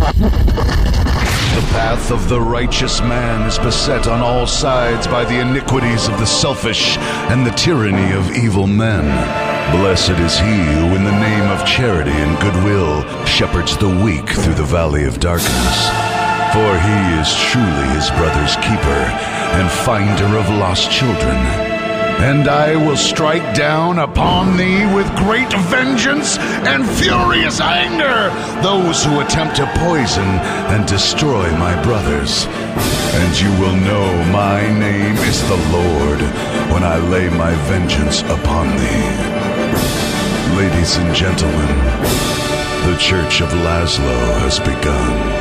The path of the righteous man is beset on all sides by the iniquities of the selfish and the tyranny of evil men. Blessed is he who in the name of charity and goodwill shepherds the weak through the valley of darkness. For he is truly his brother's keeper and finder of lost children. And I will strike down upon thee with great vengeance and furious anger those who attempt to poison and destroy my brothers. And you will know my name is the Lord when I lay my vengeance upon thee. Ladies and gentlemen, the Church of Laszlo has begun.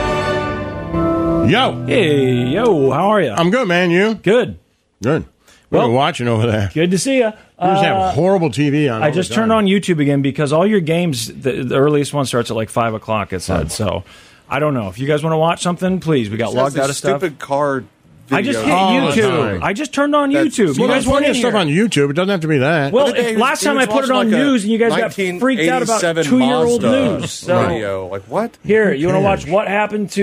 Yo! Hey, yo, how are you? I'm good, man. You? Good. Good. What are you watching over there? Good to see you. You just have horrible TV on. I just turned on YouTube again because all your games, the earliest one starts at like 5 o'clock, it said. So, I don't know. If you guys want to watch something, please. We got logged out of stuff. Stupid card video. I just hit YouTube. I just turned on YouTube. You guys want to stuff on YouTube. It doesn't have to be that. Well, last time I put it on news and you guys got freaked out about 2-year-old news. So, video. Like, what? Here, you want to watch what happens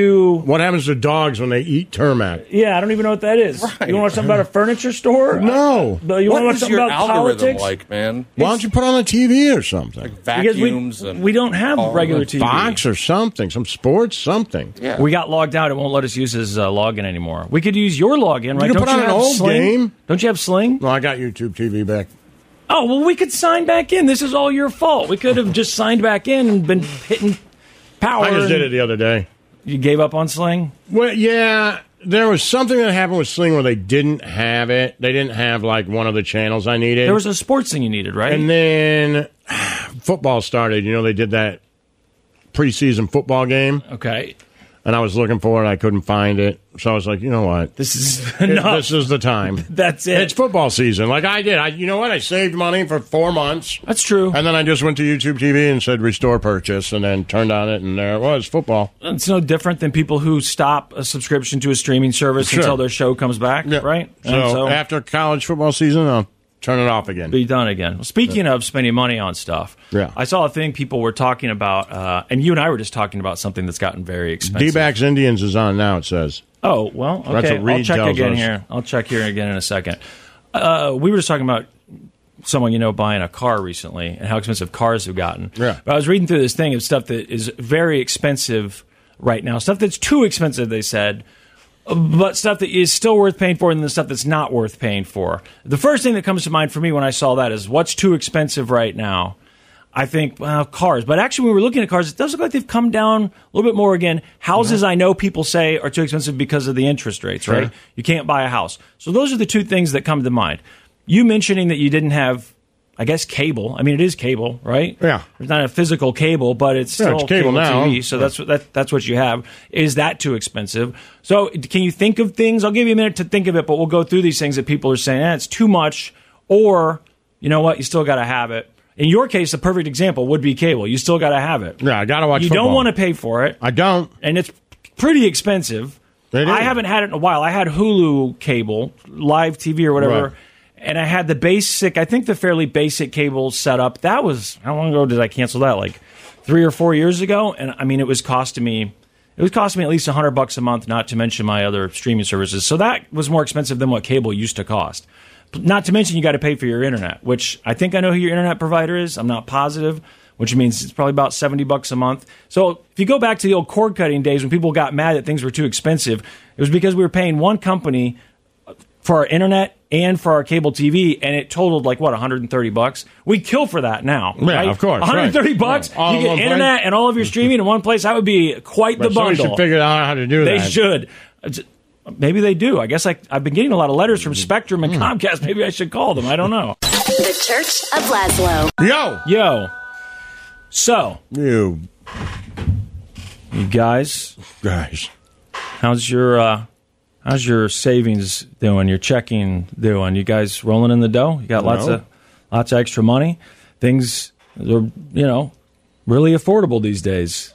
to dogs when they eat tarmac? Yeah, I don't even know what that is. Right. You want to watch something about a furniture store? No. You want to watch something about politics? Like, man? Why don't you put on the TV or something? Like vacuums we don't have regular TV. Fox or something. Some sports, something. Yeah. We got logged out. It won't let us use his login anymore. We could use your login, right? You can put on an old game. Don't you have Sling? No, I got YouTube TV back. Oh, well, we could sign back in. This is all your fault. We could have just signed back in and been hitting power. I just did it the other day. You gave up on Sling? Well, yeah. There was something that happened with Sling where they didn't have it. They didn't have, like, one of the channels I needed. There was a sports thing you needed, right? And then football started. You know, they did that preseason football game. Okay. And I was looking for it. I couldn't find it. So I was like, you know what? This is enough. This is the time. That's it. It's football season. Like I did. You know what? I saved money for 4 months. That's true. And then I just went to YouTube TV and said restore purchase and then turned on it and there it was, football. It's no different than people who stop a subscription to a streaming service until their show comes back, right? So after college football season, I'll turn it off again. Be done again. Well, speaking of spending money on stuff, I saw a thing people were talking about, and you and I were just talking about something that's gotten very expensive. D-backs Indians is on now, it says. Oh, well, okay. That's what Reed I'll check tells again us. here. I'll check here again in a second. We were just talking about someone buying a car recently and how expensive cars have gotten. Yeah. But I was reading through this thing of stuff that is very expensive right now. Stuff that's too expensive, they said, but stuff that is still worth paying for and the stuff that's not worth paying for. The first thing that comes to mind for me when I saw that is what's too expensive right now. I think, well, cars. But actually, when we were looking at cars, it does look like they've come down a little bit more again. Houses, I know people say are too expensive because of the interest rates, right? Sure. You can't buy a house. So those are the two things that come to mind. You mentioning that you didn't have, I guess, cable. I mean, it is cable, right? Yeah. It's not a physical cable, but it's still it's cable now. TV. So that's what you have. Is that too expensive? So can you think of things? I'll give you a minute to think of it, but we'll go through these things that people are saying, it's too much, or, you know what, you still got to have it. In your case, the perfect example would be cable. You still got to have it. Yeah, I got to watch football. You don't want to pay for it. I don't. And it's pretty expensive. It is. I haven't had it in a while. I had Hulu cable, live TV or whatever, Right. and I had the fairly basic cable set up. That was, how long ago did I cancel that? Like 3 or 4 years ago? And I mean, it was costing me at least $100 a month, not to mention my other streaming services. So that was more expensive than what cable used to cost. Not to mention you got to pay for your internet, which I think I know who your internet provider is. I'm not positive, which means it's probably about $70 a month. So if you go back to the old cord cutting days when people got mad that things were too expensive, it was because we were paying one company for our internet and for our cable TV, and it totaled like what, $130? We'd kill for that now. Yeah, right? of course. $130, right. All you in get one internet place? and all of your streaming in one place. That would be quite the bundle. Somebody should figure out how to do They that. should. Maybe they do. I guess I've been getting a lot of letters from Spectrum and Comcast. Maybe I should call them. I don't know. The Church of Laszlo. Yo. So, You guys, how's your savings doing? Your checking doing? You guys rolling in the dough? You got lots of extra money. Things are, really affordable these days.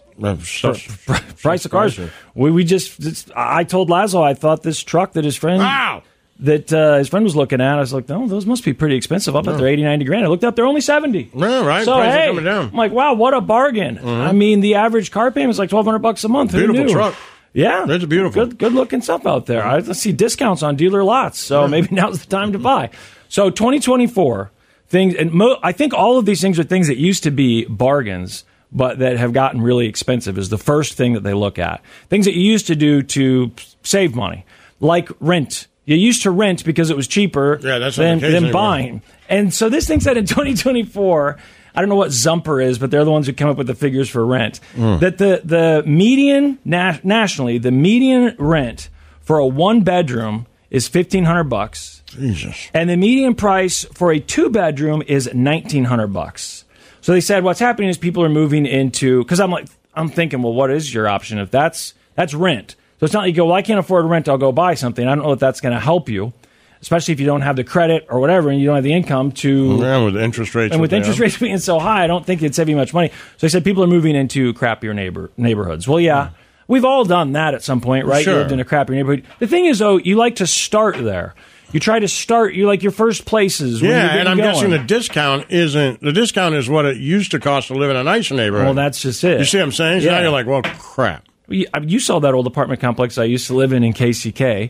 Price of cars. I told Laszlo I thought this truck that his friend that his friend was looking at. I was like, no, those must be pretty expensive. I'll bet they're 80, 90 grand. I looked up, they're only 70. Yeah, right. So, Prices hey, coming down. I'm like, wow, what a bargain. I mean, the average car payment is like $1,200 a month. Who Beautiful knew? truck. Yeah. That's beautiful. Good looking stuff out there. I see discounts on dealer lots, so maybe now's the time to buy. So 2024, things, and I think all of these things are things that used to be bargains, but that have gotten really expensive is the first thing that they look at. Things that you used to do to save money, like rent. You used to rent because it was cheaper than buying. And so this thing said in 2024, I don't know what Zumper is, but they're the ones who come up with the figures for rent, that the median, nationally, the median rent for a one-bedroom is $1,500. Jesus. And the median price for a two-bedroom is $1,900. So they said what's happening is people are moving into, because I'm thinking, well, what is your option if that's rent? So it's not like you go, well, I can't afford rent, I'll go buy something. I don't know if that's going to help you, especially if you don't have the credit or whatever and you don't have the income to... Yeah, with interest rates. And with interest rates being so high, I don't think it'd save you much money. So they said people are moving into crappier neighborhoods. Well, yeah, we've all done that at some point, right? Sure. You lived in a crappier neighborhood. The thing is, though, you like to start there. You try to start, you like your first places. When you're and I'm going. guessing the discount is what it used to cost to live in a nicer neighborhood. Well, that's just it. You see what I'm saying? So Yeah. now you're like, well, crap. You saw that old apartment complex I used to live in KCK.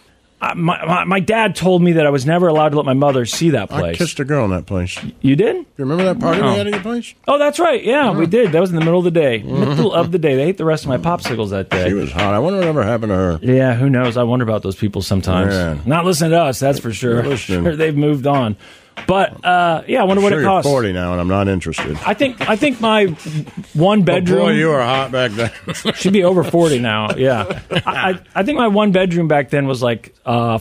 My dad told me that I was never allowed to let my mother see that place. I kissed a girl in that place. You did? You remember that party we had at your place? Oh, that's right. Yeah, we did. That was in the middle of the day. Middle of the day. They ate the rest of my popsicles that day. She was hot. I wonder whatever happened to her. Yeah, who knows? I wonder about those people sometimes. Yeah. Not listening to us, that's for sure. Listening. Sure, they've moved on. But yeah, I wonder what Sure, it you're costs. 40 now, and I'm not interested. I think my one bedroom. Oh, boy, you were hot back then. Should be over 40 now. Yeah, I think my one bedroom back then was like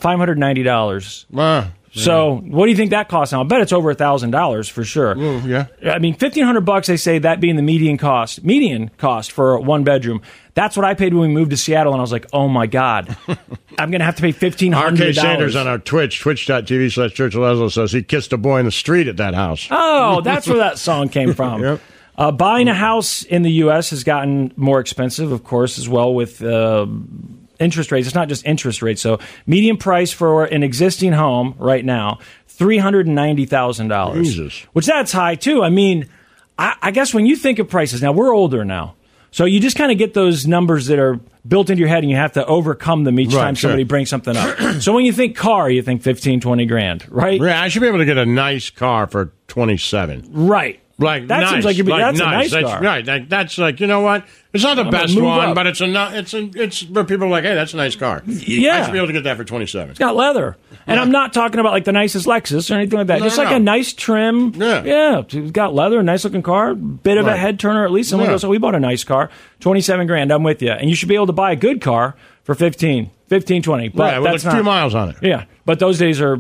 $590. So what do you think that costs now? I bet it's over $1,000 for sure. Yeah. I mean, $1,500. They say that being the median cost for one bedroom. That's what I paid when we moved to Seattle, and I was like, oh my God, I'm going to have to pay $1,500. R.K. Sanders on our twitch.tv/Church of Laszlo says he kissed a boy in the street at that house. Oh, that's where that song came from. Yep. Buying a house in the U.S. has gotten more expensive, of course, as well with interest rates. It's not just interest rates. So median price for an existing home right now, $390,000. Jesus. Which that's high, too. I mean, I guess when you think of prices, now we're older now. So you just kind of get those numbers that are built into your head and you have to overcome them each time somebody brings something up. So when you think car, you think 15, 20 grand, right? Yeah, I should be able to get a nice car for 27. Right. Like that nice, seems like that's nice. a nice car. Right. That's like, you know what? It's not the best move one, up. but it's where people are like, hey, that's a nice car. Yeah. I should be able to get that for 27. It's got leather. And I'm not talking about like the nicest Lexus or anything like that. No, Just like no. a nice trim. Yeah. It's got leather, nice looking car, bit of a head turner at least. Someone goes, oh, we bought a nice car, 27 grand. I'm with you. And you should be able to buy a good car for 15, 20. But Right, with that's a few miles on it. Yeah. But those days are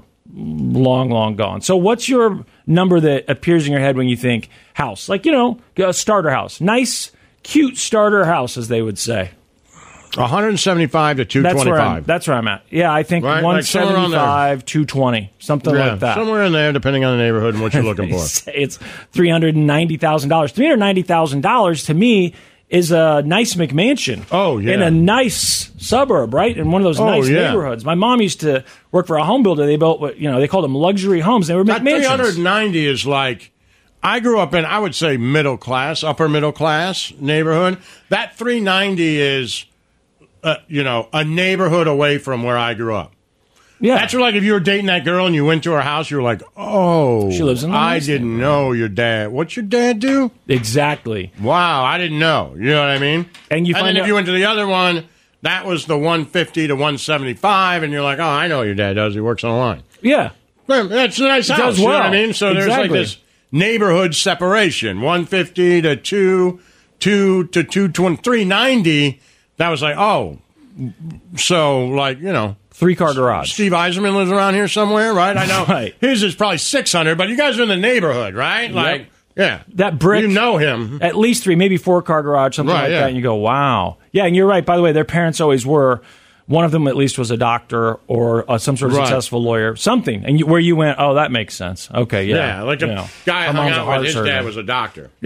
long gone. So what's your number that appears in your head when you think house? Like, a starter house. Nice, cute starter house, as they would say. 175 to 225. That's where I'm at. Yeah, I think Right, like somewhere around 175, 220, something like that. Somewhere in there, depending on the neighborhood and what you're looking for. It's $390,000. $390,000 to me is a nice McMansion. Oh, yeah. In a nice suburb, right? In one of those nice neighborhoods. My mom used to work for a home builder. They built, they called them luxury homes. They were That McMansions. 390 is like, I grew up in, I would say, upper middle class neighborhood. That 390 is, a neighborhood away from where I grew up. Yeah. That's like if you were dating that girl and you went to her house, you were like, oh, She lives in the I nice didn't know your dad. What's your dad do? Exactly. Wow, I didn't know. You know what I mean? And you then find if out- you went to the other one, that was the 150 to 175, and you're like, oh, I know what your dad does. He works on a line. Yeah. Well, that's a nice house. does You know well. what I mean? So there's like Exactly. this neighborhood separation. 150 to 2 to 220, 390. That was like, oh, so like, 3-car garage. Steve Eiserman lives around here somewhere, right? I know. Right. His is probably 600, but you guys are in the neighborhood, right? Like, yeah. That brick. You know him. At least 3, maybe 4-car garage, something Right, like yeah. that. And you go, wow. Yeah, and you're right. By the way, their parents always were. One of them at least was a doctor or some sort of Right. successful lawyer. Something. And where you went, oh, that makes sense. Okay, yeah. Yeah, like a guy I My hung mom's a out heart with, his surgeon. dad was a doctor. Yeah, of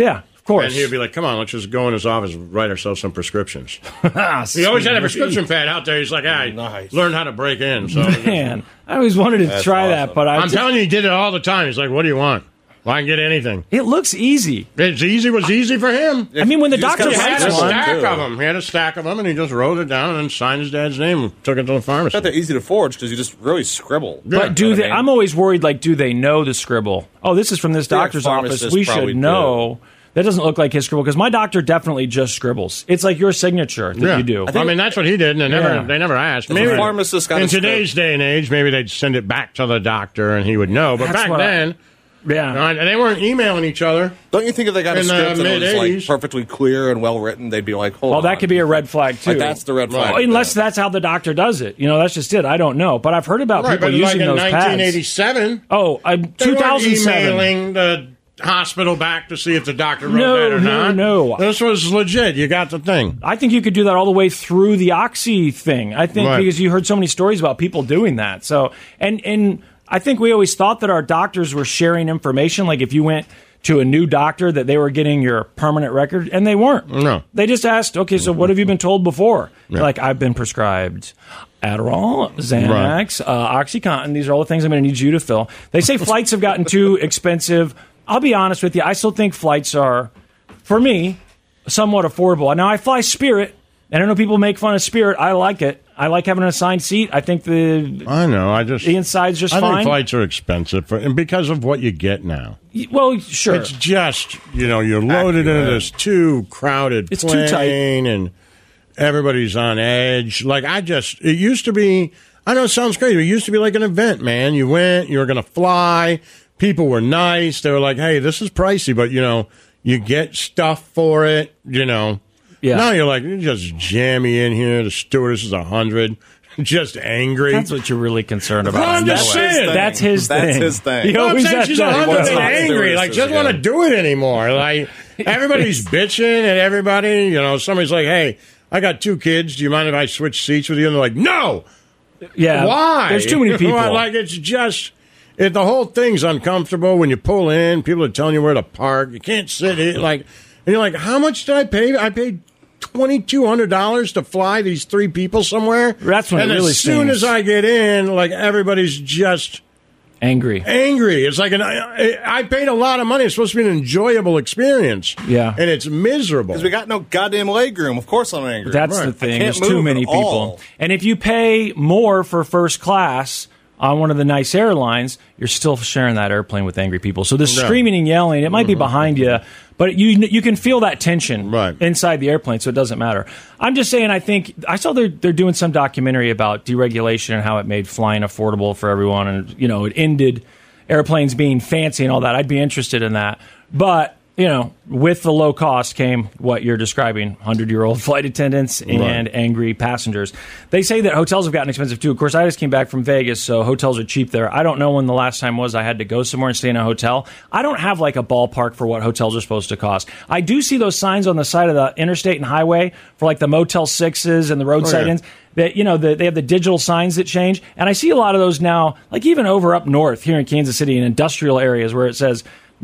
course. And he'd be like, come on, let's just go in his office and write ourselves some prescriptions. Ah, He always had a prescription pad out there. He's like, I Nice. learned how to break in. So Man, I always wanted to That's try that, awesome. but I'm telling you, he did it all the time. He's like, what do you want? Well, I can get anything. it looks easy. It was easy for him. I mean, when the You just doctor gotta He had a writes scribble one, stack too. of them. He had a stack of them, and he just wrote it down and then signed his dad's name and took it to the I pharmacy. bet they're easy to forge because you just really scribble. Yeah. but do You know what they? I mean? I'm always worried. Like, do they know the scribble? Oh, this is from this feel like doctor's office. pharmacists We probably should know. That doesn't look like his scribble because my doctor definitely just scribbles. It's like your signature that you do. I mean, that's what he did, and Yeah. they never asked. If Maybe a pharmacist got in a script- today's day and age, maybe they'd send it back to the doctor and he would know. But That's back what then, Yeah. they weren't emailing each other. Don't you think if they got a In the script and it was like mid-80s. perfectly clear and well written, they'd be like, hold Well, on. that could be a red flag too. Like, that's the red flag. Well, unless that's how the doctor does it. That's just it. I don't know, but I've heard about Right, people but like using in those pads. 1987, Oh, they weren't 2007. emailing the hospital back to see if the doctor wrote No, that or not. no. This was legit. You got the thing. I think you could do that all the way through the Oxy thing. I think Right. because you heard so many stories about people doing that. So, and I think we always thought that our doctors were sharing information. Like if you went to a new doctor, that they were getting your permanent record, and they weren't. No. They just asked, okay, so what have you been told before? Like, I've been prescribed Adderall, Xanax, OxyContin. These are all the things I'm going to need you to fill. They say flights have gotten too expensive. I'll be honest with you. I still think flights are, for me, somewhat affordable. Now, I fly Spirit, and I know people make fun of Spirit. I like it. I like having an assigned seat. I think the I know. inside's just I fine. think flights are expensive and because of what you get now. Well, sure. It's just, you're loaded into this too crowded It's too plane tight. and everybody's on edge. Like, it used to be, I know it sounds crazy, but it used to be like an event, man. You went, you were going to fly, people were nice. They were like, hey, this is pricey, but, you get stuff for it, Yeah. Now you're like, you just jam me in here. The stewardess is 100. Just angry. That's what you're really concerned about. Well, I'm I know just it. saying. That's his thing. That's his thing. He Well, I'm always saying has she's that. 100 wants and to angry. do Like, this she doesn't want to again. do it anymore. Like, everybody's bitching at everybody. Somebody's like, hey, I got 2 kids. Do you mind if I switch seats with you? And they're like, no. Yeah. Why? There's too many people. Like, it's just, the whole thing's uncomfortable. When you pull in, people are telling you where to park. You can't sit in. Like, and you're like, how much did I pay? I paid $2,200 to fly these 3 people somewhere. That's when and it really as soon stings. as I get in, like, everybody's just Angry. angry. It's like I paid a lot of money. It's supposed to be an enjoyable experience. Yeah. And it's miserable. Because we got no goddamn legroom. Of course I'm angry. That's Right. the thing. I can't There's too move many at people. all. And if you pay more for first class on one of the nice airlines, you're still sharing that airplane with angry people. So the screaming and yelling, it might be behind you, but you can feel that tension Right. inside the airplane, so it doesn't matter. I'm just saying, I saw they're doing some documentary about deregulation and how it made flying affordable for everyone, and it ended airplanes being fancy and all that. I'd be interested in that. But with the low cost came what you're describing, 100-year-old flight attendants and angry passengers. They say that hotels have gotten expensive, too. Of course, I just came back from Vegas, so hotels are cheap there. I don't know when the last time was I had to go somewhere and stay in a hotel. I don't have, like, a ballpark for what hotels are supposed to cost. I do see those signs on the side of the interstate and highway for, like, the Motel 6s and the roadside inns. That they have the digital signs that change, and I see a lot of those now, like even over up north here in Kansas City in industrial areas where it says,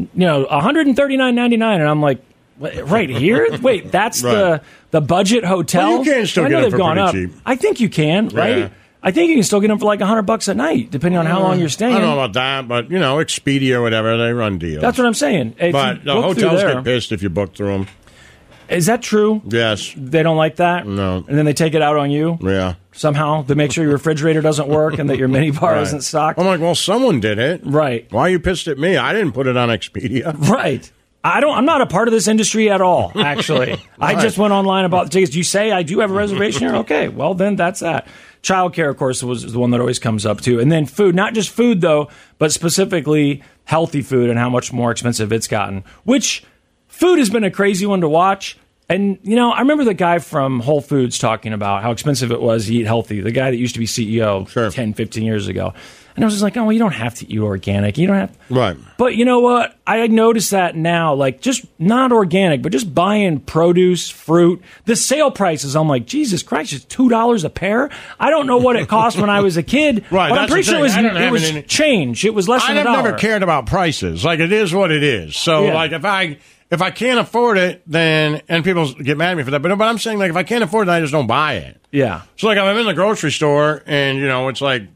$139.99, and I'm like, right here? Wait, that's Right. the budget hotel. Well, you can still I get know them they've for gone pretty up. cheap. I think you can, right? Yeah. I think you can still get them for like $100 a night, depending on how long you're staying. I don't know about that, but, Expedia or whatever, they run deals. That's what I'm saying. If But you the book through hotels there- get pissed if you book through them. Is that true? Yes. They don't like that? No. And then they take it out on you? Yeah. Somehow to make sure your refrigerator doesn't work and that your mini bar isn't stocked? I'm like, well, someone did it. Right. Why are you pissed at me? I didn't put it on Expedia. Right. I'm not a part of this industry at all, actually. I just went online about the tickets. You say I do have a reservation here? Okay, well, then that's that. Childcare, of course, was the one that always comes up, too. And then food, not just food, though, but specifically healthy food and how much more expensive it's gotten, which food has been a crazy one to watch. And, I remember the guy from Whole Foods talking about how expensive it was to eat healthy, the guy that used to be CEO 10, 15 years ago. And I was just like, oh, well, you don't have to eat organic. You don't have to. Right. But you know what? I noticed that now, like just not organic, but just buying produce, fruit, the sale prices. I'm like, Jesus Christ, it's $2 a pair. I don't know what it cost when I was a kid, Right, but I'm that's pretty the sure thing. I don't it have was any- change. It was less than I've $1. never cared about prices. Like, it is what it is. So, Yeah. like, if I if I can't afford it, then, and people get mad at me for that, but I'm saying, like, if I can't afford it, I just don't buy it. Yeah. So, like, if I'm in the grocery store and, it's like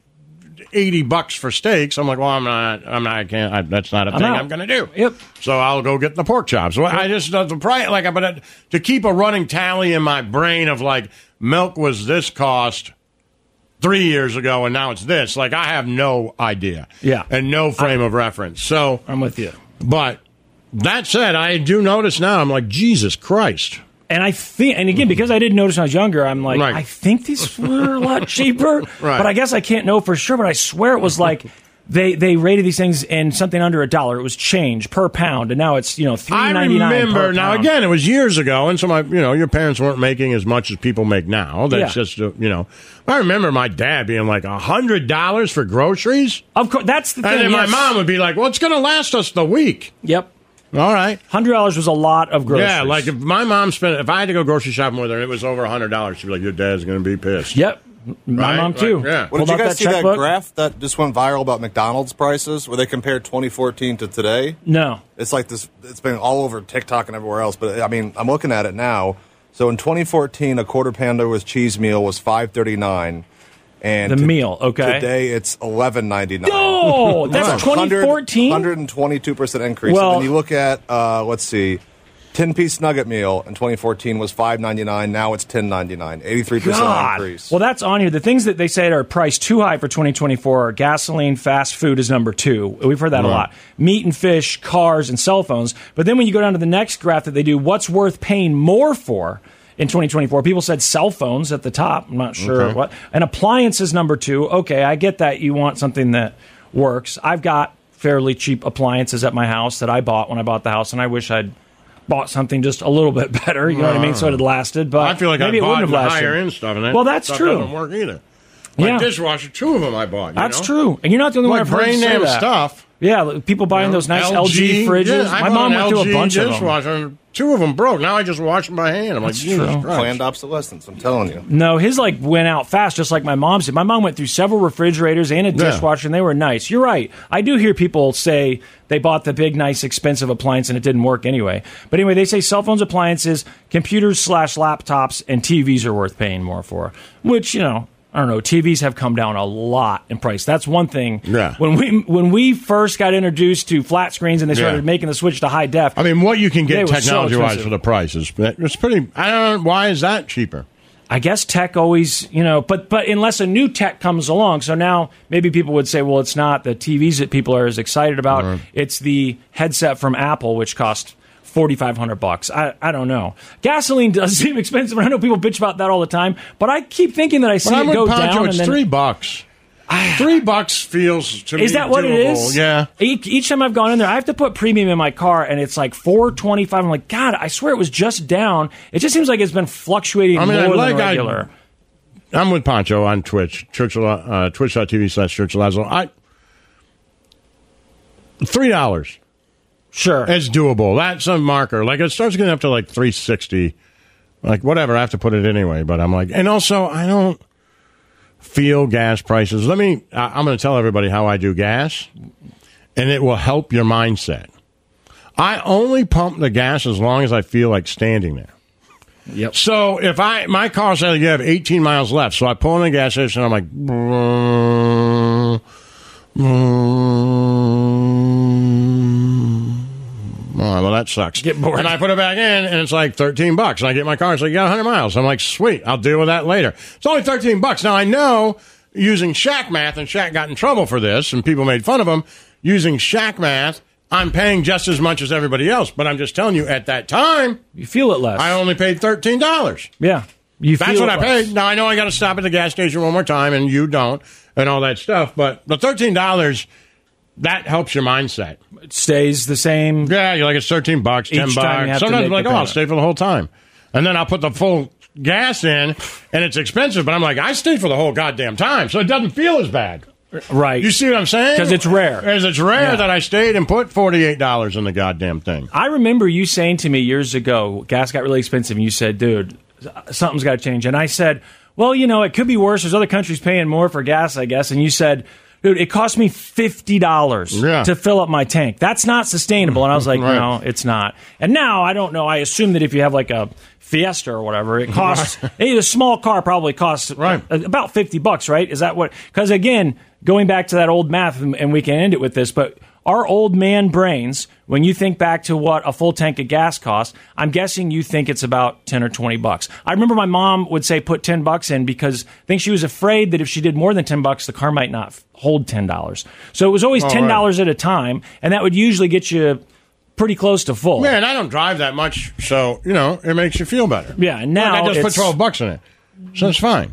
$80 for steaks, I'm like, well, that's not a thing I'm going to do. Yep. So I'll go get the pork chops. Well, I just, the price, like, but to keep a running tally in my brain of, like, milk was this cost 3 years ago and now it's this, like, I have no idea. Yeah. And no frame of reference. So I'm with you. But that said, I do notice now, I'm like, Jesus Christ. And I think, and again, because I didn't notice when I was younger, I'm like, Right. I think these were a lot cheaper. But I guess I can't know for sure. But I swear it was like they rated these things in something under $1. It was change per pound, and now it's $3.99. I remember per now. pound. Again, it was years ago, and so your parents weren't making as much as people make now. That's just I remember my dad being like $100 for groceries. Of course, that's the thing. And then my yes. mom would be like, "Well, it's going to last us the week." Yep. All right. $100 was a lot of groceries. Yeah, like if my mom if I had to go grocery shopping with her, and it was over $100. She'd be like, "Your dad's going to be pissed." Yep. My Right? mom too. Like, yeah. Well, did Pulled you out guys see that checkbook. graph that just went viral about McDonald's prices, where they compared 2014 to today? No. It's like this. It's been all over TikTok and everywhere else. But I mean, I'm looking at it now. So in 2014, a quarter pounder with cheese meal was $5.39, and The meal, okay. Today it's $11.99. No, that's 2014. 122% increase. Well- and then you look at let's see, 10-piece nugget meal in 2014 was $5.99. Now it's $10.99. 83% increase. Well, that's on here. The things that they say are priced too high for 2024 are gasoline, fast food is number 2. We've heard that a lot. Meat and fish, cars, and cell phones. But then when you go down to the next graph that they do, what's worth paying more for in 2024? People said cell phones at the top. I'm not sure what. And appliances number 2. Okay, I get that you want something that works. I've got fairly cheap appliances at my house that I bought when I bought the house, and I wish I'd bought something just a little bit better, you know what I mean, so it had lasted. But I feel like maybe I it bought wouldn't have the lasted. higher end stuff, and that Well, that's stuff true. doesn't work either. Like Yeah. dishwasher, 2 of them I bought. That's true, and you're not the only one Like I've heard brand say name that. stuff. Yeah, people buying those nice LG fridges. Yeah, I My bought mom an went through a LG bunch of them. dishwasher, and 2 of them broke. Now I just wash them by hand. I'm like, Jesus true. Christ. Planned obsolescence, I'm telling you. No, his went out fast, just like my mom's did. My mom went through several refrigerators and a dishwasher, and they were nice. You're right. I do hear people say they bought the big, nice, expensive appliance and it didn't work anyway. But anyway, they say cell phones, appliances, computers / laptops, and TVs are worth paying more for. Which I don't know. TVs have come down a lot in price. That's one thing. Yeah. When we first got introduced to flat screens and they started making the switch to high def. I mean, what you can They get were so technology-wise expensive. for the prices, it's pretty. I don't know why is that cheaper. I guess tech always, but unless a new tech comes along, so now maybe people would say, well, it's not the TVs that people are as excited about. It's the headset from Apple, which cost $4,500. I don't know. Gasoline does seem expensive. I know people bitch about that all the time, but I keep thinking that I see When I'm it go with Pancho, down. it's and then, $3. $3 feels to me. Is that what doable. it is? Yeah. Each time I've gone in there, I have to put premium in my car, and it's like $4.25. I'm like, God, I swear it was just down. It just seems like it's been fluctuating more than regular. I'm with Pancho on Twitch, twitch.tv/Church of Lazlo. $3. Sure. It's doable. That's a marker. Like, it starts getting up to like $3.60. Like, whatever. I have to put it anyway. But I'm like, and also, I don't feel gas prices. I'm going to tell everybody how I do gas, and it will help your mindset. I only pump the gas as long as I feel like standing there. Yep. So if my car says you have 18 miles left, so I pull in the gas station, I'm like, oh, well, that sucks. Get bored. And I put it back in, and it's like $13. And I get my car, it's like, you got 100 miles. I'm like, sweet, I'll deal with that later. It's only $13. Now, I know using Shack math, and Shack got in trouble for this, and people made fun of him, using Shack math, I'm paying just as much as everybody else. But I'm just telling you, at that time, You feel it less. I only paid $13. Yeah. That's what I paid. Now, I know I got to stop at the gas station one more time, and you don't, and all that stuff. But the $13, that helps your mindset. It stays the same. Yeah, you're like, it's $13, $10. Each time you have to Sometimes make I'm like, the oh, I'll payment. stay for the whole time. And then I'll put the full gas in, and it's expensive. But I'm like, I stayed for the whole goddamn time, so it doesn't feel as bad. Right. You see what I'm saying? 'Cause it's rare. Because it's rare that I stayed and put $48 in the goddamn thing. I remember you saying to me years ago, gas got really expensive, and you said, dude, something's got to change. And I said, well, it could be worse. There's other countries paying more for gas, I guess. And you said, Dude, it cost me $50 to fill up my tank. That's not sustainable. And I was like, no, it's not. And now, I don't know. I assume that if you have like a Fiesta or whatever, it costs, a small car probably costs about $50, right? Is that what? Because again, going back to that old math, and we can end it with this, but our old man brains, when you think back to what a full tank of gas costs, I'm guessing you think it's about $10 or $20. I remember my mom would say put $10 in because I think she was afraid that if she did more than $10, the car might not hold $10. So it was always $10 at a time, and that would usually get you pretty close to full. Man, I don't drive that much, so, it makes you feel better. Yeah, and now I just put $12 in it, so it's fine.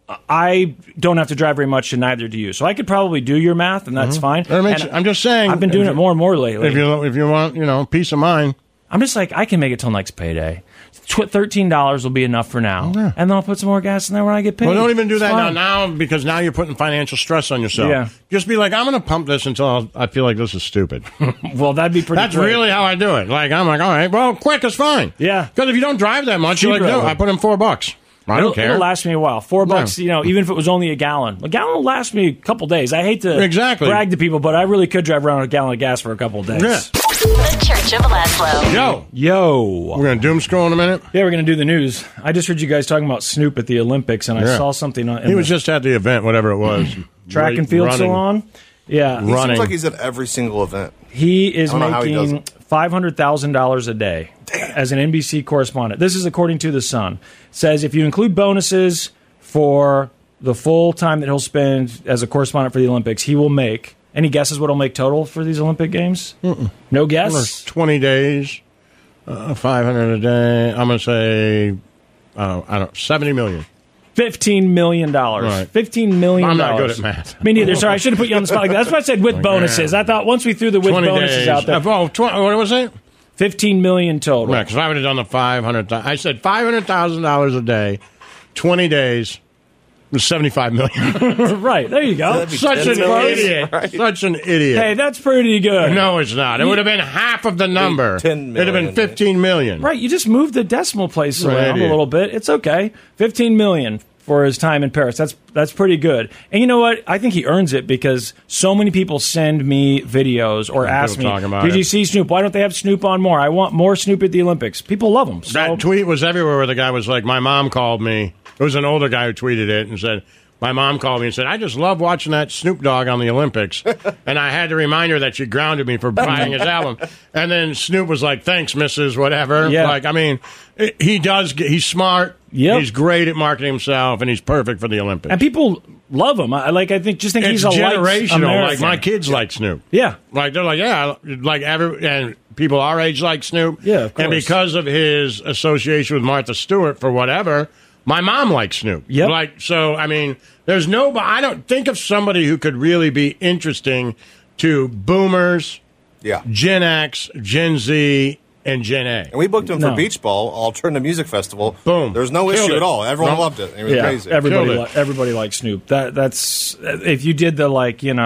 I don't have to drive very much, and neither do you. So I could probably do your math, and that's fine. I'm just saying. I've been doing it more and more lately. If you want, peace of mind. I'm just like, I can make it till next payday. $13 will be enough for now, and then I'll put some more gas in there when I get paid. Well, don't even do that now because now you're putting financial stress on yourself. Yeah. Just be like, I'm going to pump this until I feel like this is stupid. Well, that'd be pretty. That's really how I do it. Like, I'm like, all right, well, quick is fine. Yeah. Because if you don't drive that much, you're like, no, I put in $4. I don't care. It'll last me a while. $4, even if it was only a gallon. A gallon will last me a couple days. I hate to brag to people, but I really could drive around a gallon of gas for a couple of days. Yeah. The Church of Laszlo. Yo. We're going to doom scroll in a minute? Yeah, we're going to do the news. I just heard you guys talking about Snoop at the Olympics, and I saw something on... He was just at the event, whatever it was. Track and field salon? Yeah. He seems like he's at every single event. He is making $500,000 a day as an NBC correspondent. This is according to The Sun. It says if you include bonuses for the full time that he'll spend as a correspondent for the Olympics, he will make... Any guesses what he'll make total for these Olympic Games? No guess? 20 days, 500 a day. I'm going to say, I don't 70 million. $15 million. Right. $15 million. I'm not good at math. Me neither. Sorry, I should have put you on the spot like that. That's what I said with bonuses. I thought once we threw the with bonuses days. out there. What was it? $15 million total. Yeah, because I would have done the 500,000. I said $500,000 a day, 20 days. $75 million. Right, there you go. Such an idiot. Right? Such an idiot. Hey, that's pretty good. No, it's not. It would have been half of the number. 10 million. It would have been $15 million. Right, you just moved the decimal place around a little bit. It's okay. $15 million for his time in Paris. That's pretty good. And you know what? I think he earns it because so many people send me videos or ask me, did you see Snoop? Why don't they have Snoop on more? I want more Snoop at the Olympics. People love him. So. That tweet was everywhere where the guy was like, my mom called me. It was an older guy who tweeted it and said, my mom called me and said, I just love watching that Snoop Dogg on the Olympics. And I had to remind her that she grounded me for buying his album. And then Snoop was like, thanks, Mrs. Whatever. Yeah. Like, I mean, he's smart. Yep. He's great at marketing himself, and he's perfect for the Olympics. And people love him. Think he's it's a generational. Like, my kids like Snoop. Yeah. Like, they're like, and people our age like Snoop. Yeah, of course. And because of his association with Martha Stewart, for whatever, my mom likes Snoop. Yep. Like, so, I mean, I don't think of somebody who could really be interesting to boomers, Gen X, Gen Z, and Gen A. And we booked him for Beach Ball, Alternative Music Festival. Boom. There's no Killed issue it. at all. Everyone loved it. It was crazy. Everybody likes Snoop. That's if you did the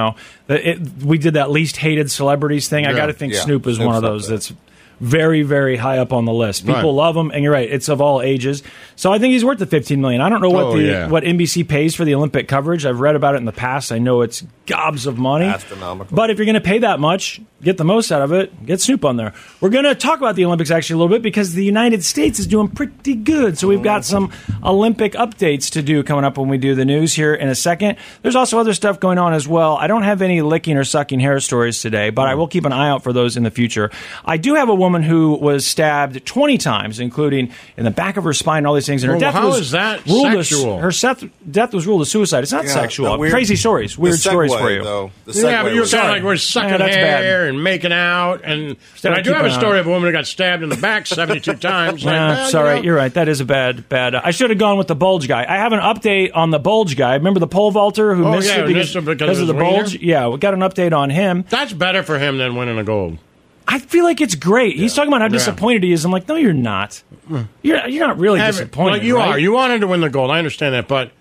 we did that least hated celebrities thing. I got to think Snoop is one of those that's very, very high up on the list. People love him, and you're right, it's of all ages. So I think he's worth the $15 million. I don't know what NBC pays for the Olympic coverage. I've read about it in the past. I know it's gobs of money. Astronomical. But if you're going to pay that much, get the most out of it, get Snoop on there. We're going to talk about the Olympics actually a little bit because the United States is doing pretty good. So we've got some Olympic updates to do coming up when we do the news here in a second. There's also other stuff going on as well. I don't have any licking or sucking hair stories today, but I will keep an eye out for those in the future. I do have a woman who was stabbed 20 times, including in the back of her spine and all these things. And her death how was is that ruled sexual? Her death was ruled as suicide. It's not sexual. Crazy stories. Weird stories for you. Though, but you were kind of like we're sucking hair and making out. And I do have a story of a woman who got stabbed in the back 72 times. Sorry, you're right. That is a bad. I should have gone with the bulge guy. I have an update on the bulge guy. Remember the pole vaulter who missed it because of the bulge? Yeah, we got an update on him. That's better for him than winning a gold. I feel like it's great. He's talking about how disappointed he is. I'm like, no, you're not. You're not really disappointed. Like you are. You wanted to win the gold. I understand that, but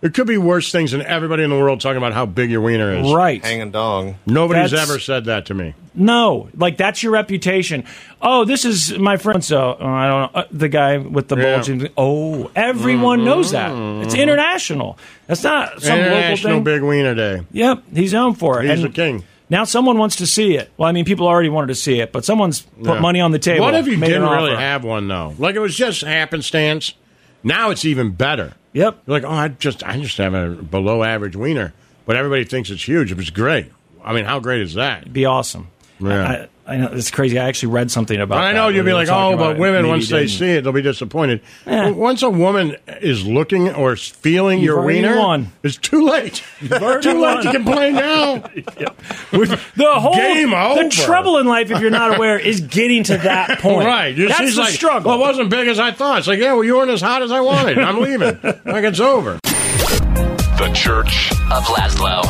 It could be worse things than everybody in the world talking about how big your wiener is. Right. Hanging dong. Nobody's ever said that to me. No, like that's your reputation. Oh, this is my friend. So I don't know the guy with the bulging. Oh, everyone knows that. It's international. That's not some International local thing. Big Wiener Day. Yep, he's known for it. He's the king. Now someone wants to see it. Well, I mean, people already wanted to see it, but someone's put money on the table. What if you made didn't an really offer. have one though? Like it was just happenstance. Now it's even better. Yep. You're like, I just have a below average wiener, but everybody thinks it's huge. It was great. I mean, how great is that? It'd be awesome. Yeah. I know it's crazy. I actually read something about that. I know you'll be like, talking about but it. women, Maybe once they didn't. see it, they'll be disappointed. Yeah. Once a woman is looking or feeling You've your already wiener, won. it's too late. already Too late won. to complain now. The whole Game over. The trouble in life, if you're not aware, is getting to that point. Right. That's She's the like, struggle. well, it wasn't big as I thought. It's like, yeah, well, you weren't as hot as I wanted. I'm leaving. Like, it's over. The Church Of Laszlo.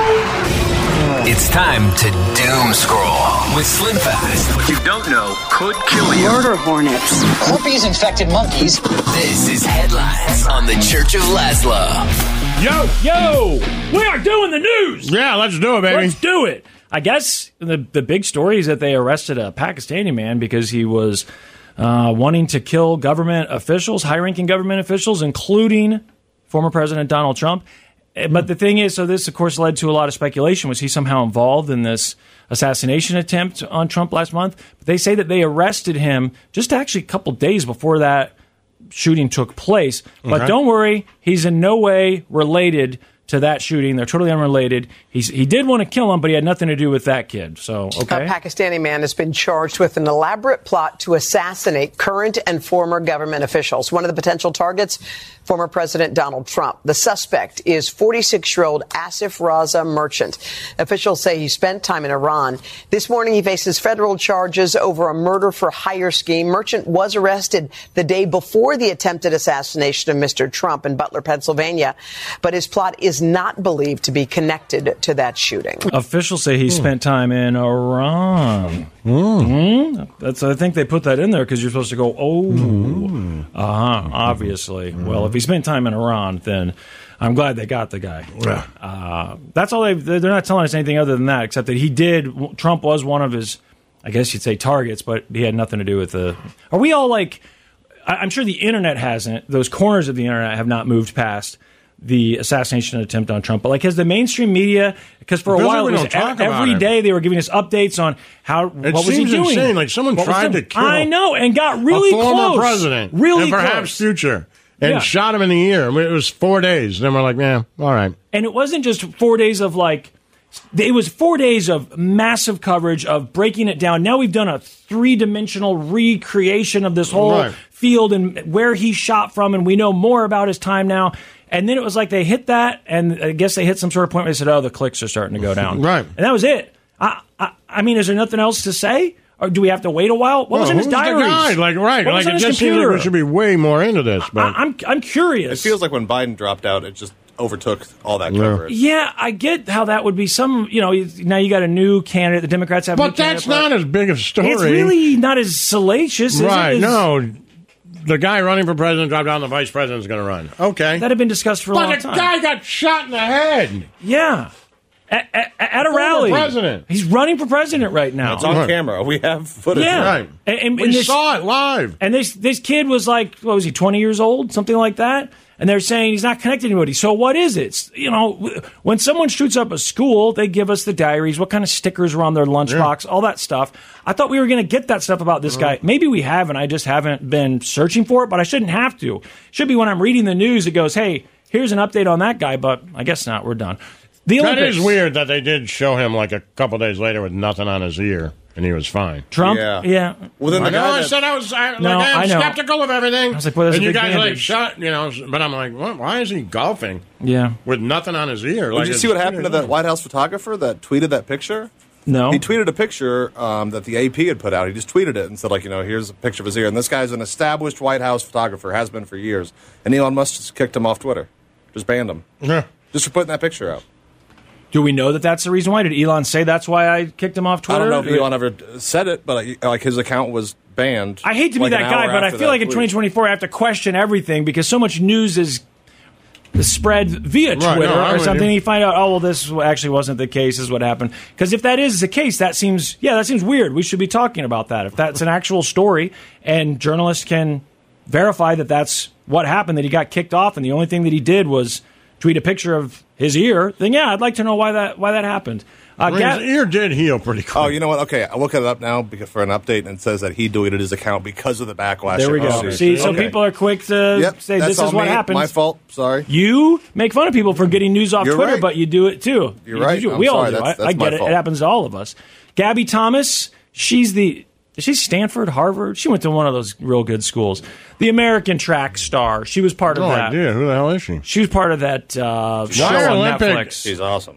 It's time to doom scroll with Slim Fast. What you don't know could kill you. Murder hornets. Herpes infected monkeys. This is Headlines on the Church of Laszlo. Yo, we are doing the news. Yeah, let's do it, baby. Let's do it. I guess the big story is that they arrested a Pakistani man because he was wanting to kill government officials, high-ranking government officials, including former President Donald Trump. But the thing is, so this, of course, led to a lot of speculation. Was he somehow involved in this assassination attempt on Trump last month? But they say that they arrested him just actually a couple days before that shooting took place. But don't worry, he's in no way related to that shooting. They're totally unrelated. He did want to kill him, but he had nothing to do with that kid. So, okay. A Pakistani man has been charged with an elaborate plot to assassinate current and former government officials. One of the potential targets, former President Donald Trump. The suspect is 46-year-old Asif Raza Merchant. Officials say he spent time in Iran. This morning, he faces federal charges over a murder for hire scheme. Merchant was arrested the day before the attempted assassination of Mr. Trump in Butler, Pennsylvania. But his plot is not believed to be connected to that shooting. Officials say he spent time in Iran. That's. I think they put that in there because you're supposed to go, obviously. Well, if he spent time in Iran, then I'm glad they got the guy. That's all they're not telling us anything other than that, except that he did. Trump was one of his, I guess you'd say, targets, but he had nothing to do with the. Are we all like? I'm sure the internet hasn't. Those corners of the internet have not moved past the assassination attempt on Trump. But like, has the mainstream media, because for a while it was every day they were giving us updates on what was he doing. Insane. Like someone tried to kill I know, and got really a former close. president, really and perhaps close. future, and shot him in the ear. I mean, it was 4 days. Then we're like, all right. And it wasn't just 4 days of like. It was 4 days of massive coverage of breaking it down. Now we've done a 3-dimensional recreation of this whole field and where he shot from, and we know more about his time now. And then it was like they hit that, and I guess they hit some sort of point where they said, the clicks are starting to go down. Right. And that was it. I mean, is there nothing else to say? Or do we have to wait a while? What was in his diaries? The guy? Like, right. What was Like, on it his just seems like computer? we should be way more into this. But I'm curious. It feels like when Biden dropped out, it just overtook all that coverage. Yeah, I get how that would be some, now you got a new candidate. The Democrats have a new But that's candidate, not as big of a story. It's really not as salacious, right? is it? No, the guy running for president dropped down. The vice president's going to run. Okay, That had been discussed for a long but the time. guy got shot in the head. Yeah. At a Former rally. president. He's running for president right now. It's on camera. We have footage. Yeah. Right. And We this, saw it live. And this kid was like, what was he, 20 years old? Something like that? And they're saying he's not connected to anybody. So what is it? When someone shoots up a school, they give us the diaries, what kind of stickers were on their lunchbox, all that stuff. I thought we were going to get that stuff about this guy. Maybe we haven't. I just haven't been searching for it, but I shouldn't have to. It should be when I'm reading the news, it goes, hey, here's an update on that guy, but I guess not. We're done. The That Olympics. is weird that they did show him like a couple days later with nothing on his ear, and he was fine. Trump? Yeah. Well, then I the know. guy I that, said I was I know. skeptical of everything. I was like, well, there's and a you big guys like bandage. shot, But I'm like, what? Why is he golfing Yeah. with nothing on his ear? did you see what happened to that White House photographer that tweeted that picture? No. He tweeted a picture that the AP had put out. He just tweeted it and said, here's a picture of his ear. And this guy's an established White House photographer, has been for years. And Elon Musk just kicked him off Twitter. Just banned him. Yeah. Just for putting that picture out. Do we know that that's the reason why? Did Elon say that's why I kicked him off Twitter? I don't know if Elon ever said it, but his account was banned. I hate to be an that guy, hour but I after feel that like in tweet. 2024 I have to question everything because so much news is spread via Twitter or something. You find out, oh, well, this actually wasn't the case. This is what happened. Because if that is the case, that seems weird. We should be talking about that. If that's an actual story and journalists can verify that that's what happened, that he got kicked off, and the only thing that he did was tweet a picture of his ear, then yeah, I'd like to know why that happened. His ear did heal pretty quick. Oh, you know what? Okay, I look it up now for an update, and it says that he deleted his account because of the backlash. There we go. See, so people are quick to say this is what happens. My fault. Sorry. You make fun of people for getting news off Twitter, but you do it too. You're right. We all do. I get it. It happens to all of us. Gabby Thomas, she's Stanford, Harvard? She went to one of those real good schools. The American track star. She was part of that. No idea. Who the hell is she? She was part of that show on Netflix. She's awesome.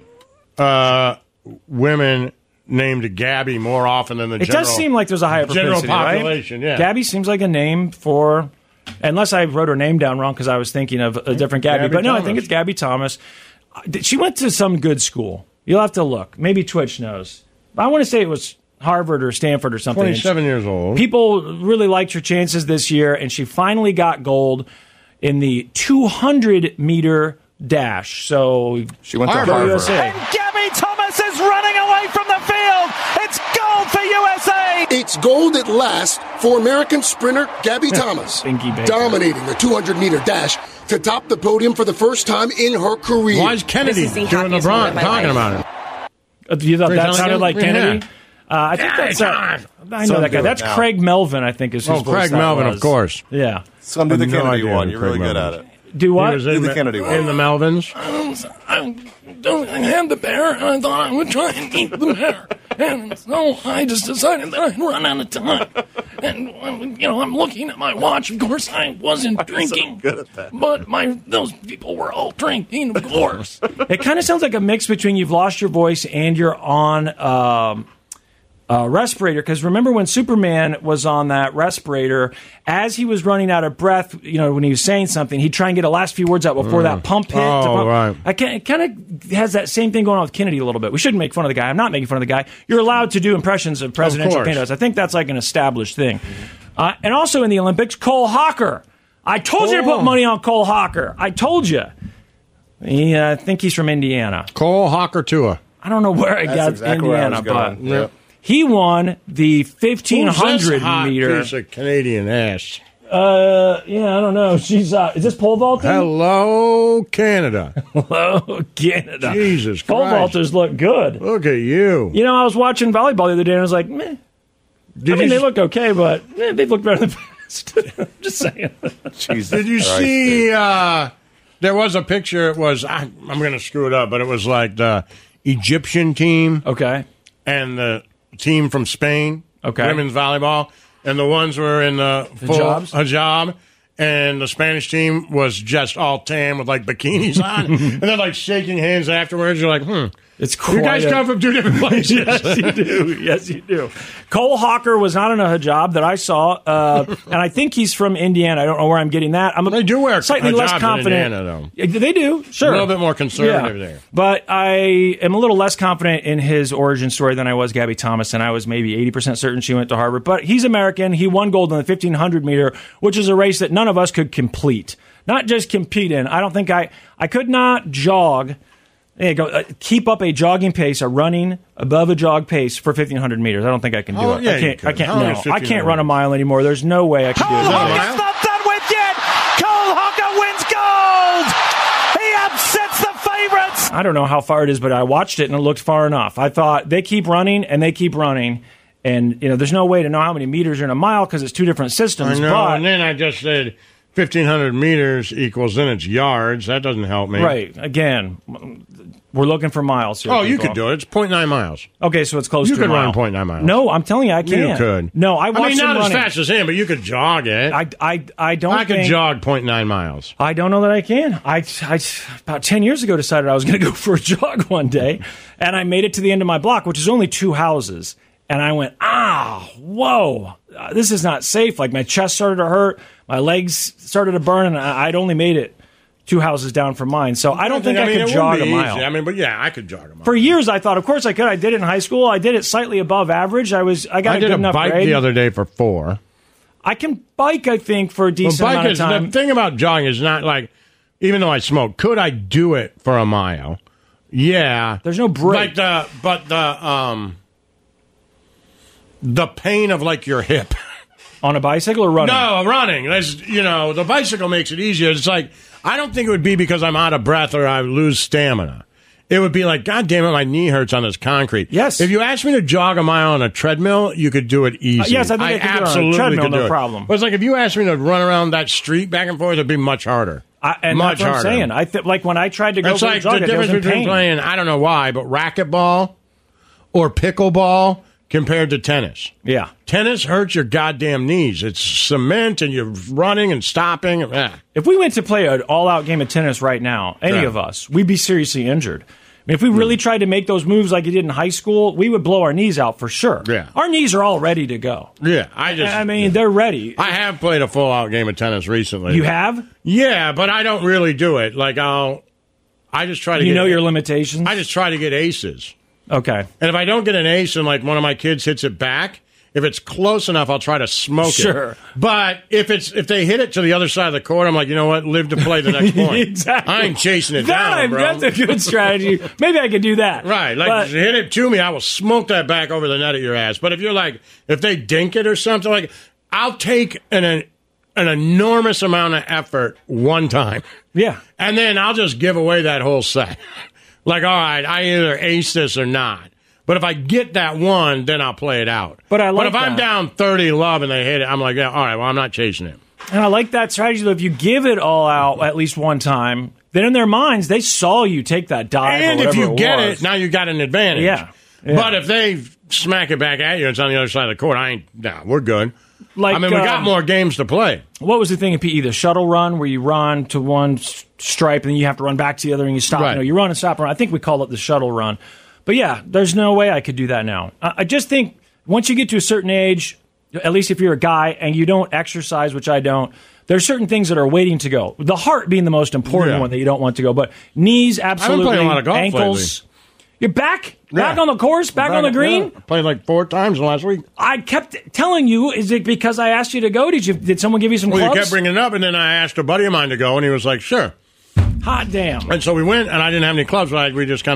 Women named Gabby more often than the general. It does seem like there's a higher propensity, population, right? Yeah. Gabby seems like a name for, unless I wrote her name down wrong because I was thinking of a different Gabby. But no, I think it's Gabby Thomas. She went to some good school. You'll have to look. Maybe Twitch knows. I want to say it was Harvard or Stanford or something. 27 years old. People really liked her chances this year, and she finally got gold in the 200-meter dash. So she went to Harvard. USA. And Gabby Thomas is running away from the field. It's gold for USA. It's gold at last for American sprinter Gabby Thomas, dominating the 200-meter dash to top the podium for the first time in her career. Why is Kennedy doing LeBron talking about it? You thought that sounded like Kennedy? Yeah. I think that's I know that guy. That's Craig Melvin, I think, is whose voice Craig that Melvin, was. of course. Yeah. So do the Kennedy one. You're really good at it. Do what? Do the Kennedy one. In the Melvins. I had the bear, and I thought I would try and eat the bear. And so I just decided that I'd run out of time. And, I'm looking at my watch. Of course, I wasn't drinking. So good at that. But those people were all drinking, of course. It kind of sounds like a mix between you've lost your voice and you're on respirator, because remember when Superman was on that respirator, as he was running out of breath, when he was saying something, he'd try and get the last few words out before that pump hit. Right. It kind of has that same thing going on with Kennedy a little bit. We shouldn't make fun of the guy. I'm not making fun of the guy. You're allowed to do impressions of presidential candidates. I think that's like an established thing. And also in the Olympics, Cole Hawker. I told you to put money on Cole Hawker. I told you. I think he's from Indiana. Cole Hawker Tua. I don't know where I got exactly Indiana, but yeah. He won the 1,500 meter. Piece of Canadian ass. I don't know. She's is this pole vaulting? Hello, Canada. Hello, Canada. Jesus Christ. Pole vaulters look good. Look at you. I was watching volleyball the other day and I was like, meh. They look okay, but they've looked better in the past. I'm just saying. Jesus Did you Christ, see? There was a picture. It was I'm going to screw it up, but it was like the Egyptian team, and the team from Spain, women's volleyball, and the ones were in the full hijab, and the Spanish team was just all tan with like bikinis on, and they're like shaking hands afterwards. You're like, It's quite you guys come from two different places. Yes, you do. Yes, you do. Cole Hawker was not in a hijab that I saw, and I think he's from Indiana. I don't know where I'm getting that. They do wear slightly less confident. In Indiana, though. They do, sure. A little bit more conservative there. But I am a little less confident in his origin story than I was Gabby Thomas, and I was maybe 80% certain she went to Harvard. But he's American. He won gold in the 1,500 meter, which is a race that none of us could complete. Not just compete in. I don't think I could not jog. Keep up a jogging pace, a running above a jog pace for 1,500 meters. I don't think I can do it. Yeah, I can't. I can't run a mile anymore. There's no way I can do it. Cole Hawker's not done with yet. Cole Hawker wins gold. He upsets the favorites. I don't know how far it is, but I watched it and it looked far enough. I thought they keep running and they keep running, and there's no way to know how many meters are in a mile because it's two different systems. I know, and then I just said 1,500 meters equals, then it's yards. That doesn't help me. Right. Again, we're looking for miles here. You could do it. It's 0.9 miles. Okay, so it's close to a mile. You could run 0.9 miles. No, I'm telling you, I can't. You could. No, I watched him not running. as fast as him, but you could jog it. I don't I could jog 0.9 miles. I don't know that I can. I about 10 years ago decided I was going to go for a jog one day, and I made it to the end of my block, which is only 2 houses. And I went, whoa, this is not safe. Like my chest started to hurt, my legs started to burn, and I'd only made it 2 houses down from mine. So I don't think I could jog a mile. I could jog a mile. For years, I thought, of course I could. I did it in high school. I did it slightly above average. I got a good enough grade. I did a bike the other day for 4. I can bike, I think, for a decent amount of time. The thing about jogging is not like even though I smoke. Could I do it for a mile? Yeah. There's no break. The pain of like your hip. On a bicycle or running? No, running. The bicycle makes it easier. It's like, I don't think it would be because I'm out of breath or I lose stamina. It would be like, God damn it, my knee hurts on this concrete. Yes. If you asked me to jog a mile on a treadmill, you could do it easy. Yes, I think I could absolutely do it on a treadmill, could do no it. problem. But it's like if you asked me to run around that street back and forth, it'd be much harder. And much that's what harder. I'm saying. Like when I tried to go It's for like a jog, the I was difference in between pain. playing, I don't know why, but racquetball or pickleball compared to tennis. Yeah. Tennis hurts your goddamn knees. It's cement and you're running and stopping. If we went to play an all-out game of tennis right now, any of us, we'd be seriously injured. I mean, if we really tried to make those moves like you did in high school, we would blow our knees out for sure. Yeah. Our knees are all ready to go. Yeah. They're ready. I have played a full-out game of tennis recently. You have? Yeah, but I don't really do it. Like, I just try to You know your limitations? I just try to get aces. Okay. And if I don't get an ace and like one of my kids hits it back, if it's close enough, I'll try to smoke it. Sure. But if they hit it to the other side of the court, I'm like, you know what? Live to play the next point. Exactly. I ain't chasing it down, bro. That's a good strategy. Maybe I could do that. Right. Like, hit it to me, I will smoke that back over the net at your ass. But if you're like, if they dink it or something, like, I'll take an enormous amount of effort one time. Yeah. And then I'll just give away that whole set. Like, all right, I either ace this or not. But if I get that one, then I'll play it out. But if I'm down 30-love and they hit it, I'm like, yeah, all right, well, I'm not chasing it. And I like that strategy, though. If you give it all out at least one time, then in their minds, they saw you take that dive. And if you get it, now you got an advantage. Yeah. But if they smack it back at you, it's on the other side of the court, we're good. Like, we got more games to play. What was the thing in PE? The shuttle run, where you run to one stripe and then you have to run back to the other and you stop. Right. You run and stop. I think we call it the shuttle run. But yeah, there's no way I could do that now. I just think once you get to a certain age, at least if you're a guy and you don't exercise, which I don't, there's certain things that are waiting to go. The heart being the most important one that you don't want to go. But knees, absolutely. I've been playing a lot of golf ankles. lately. You're back on the course, back on the green. Yeah. I played like 4 times last week. I kept telling you, is it because I asked you to go? Did someone give you some clubs? You kept bringing it up, and then I asked a buddy of mine to go, and he was like, sure. Hot damn. And so we went, and I didn't have any clubs, but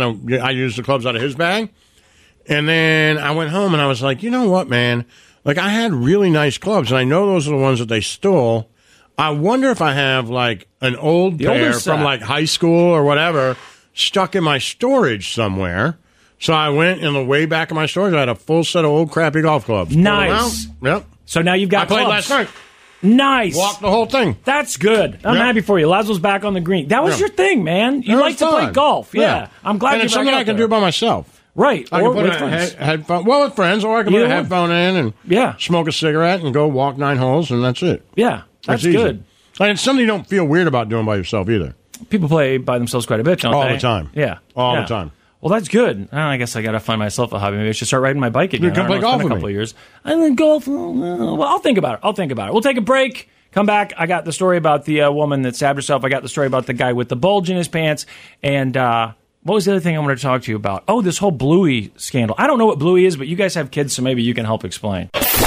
I used the clubs out of his bag. And then I went home, and I was like, you know what, man? Like, I had really nice clubs, and I know those are the ones that they stole. I wonder if I have, like, an old pair from, like, high school or whatever stuck in my storage somewhere. So I went in the way back of my storage. I had a full set of old crappy golf clubs. Nice. Yep. So now you've got I played clubs. last night. Nice. Walked the whole thing. That's good. I'm happy for you. Laszlo's back on the green. That was your thing, man. You like to play golf. Yeah. I'm glad and you're it's something I can do by myself. Right. I or can put with a friends. headphone. Well, with friends, or I can put a headphone in and smoke a cigarette and go walk 9 holes, and that's it. Yeah. That's easy. good. And it's something you don't feel weird about doing by yourself either. People play by themselves quite a bit, don't they? All the time. Yeah. All the time. Well, that's good. I guess I got to find myself a hobby. Maybe I should start riding my bike again. You can play golf in a couple of years. I think golf. Well, I'll think about it. We'll take a break. Come back. I got the story about the woman that stabbed herself. I got the story about the guy with the bulge in his pants. And what was the other thing I wanted to talk to you about? Oh, this whole Bluey scandal. I don't know what Bluey is, but you guys have kids, so maybe you can help explain.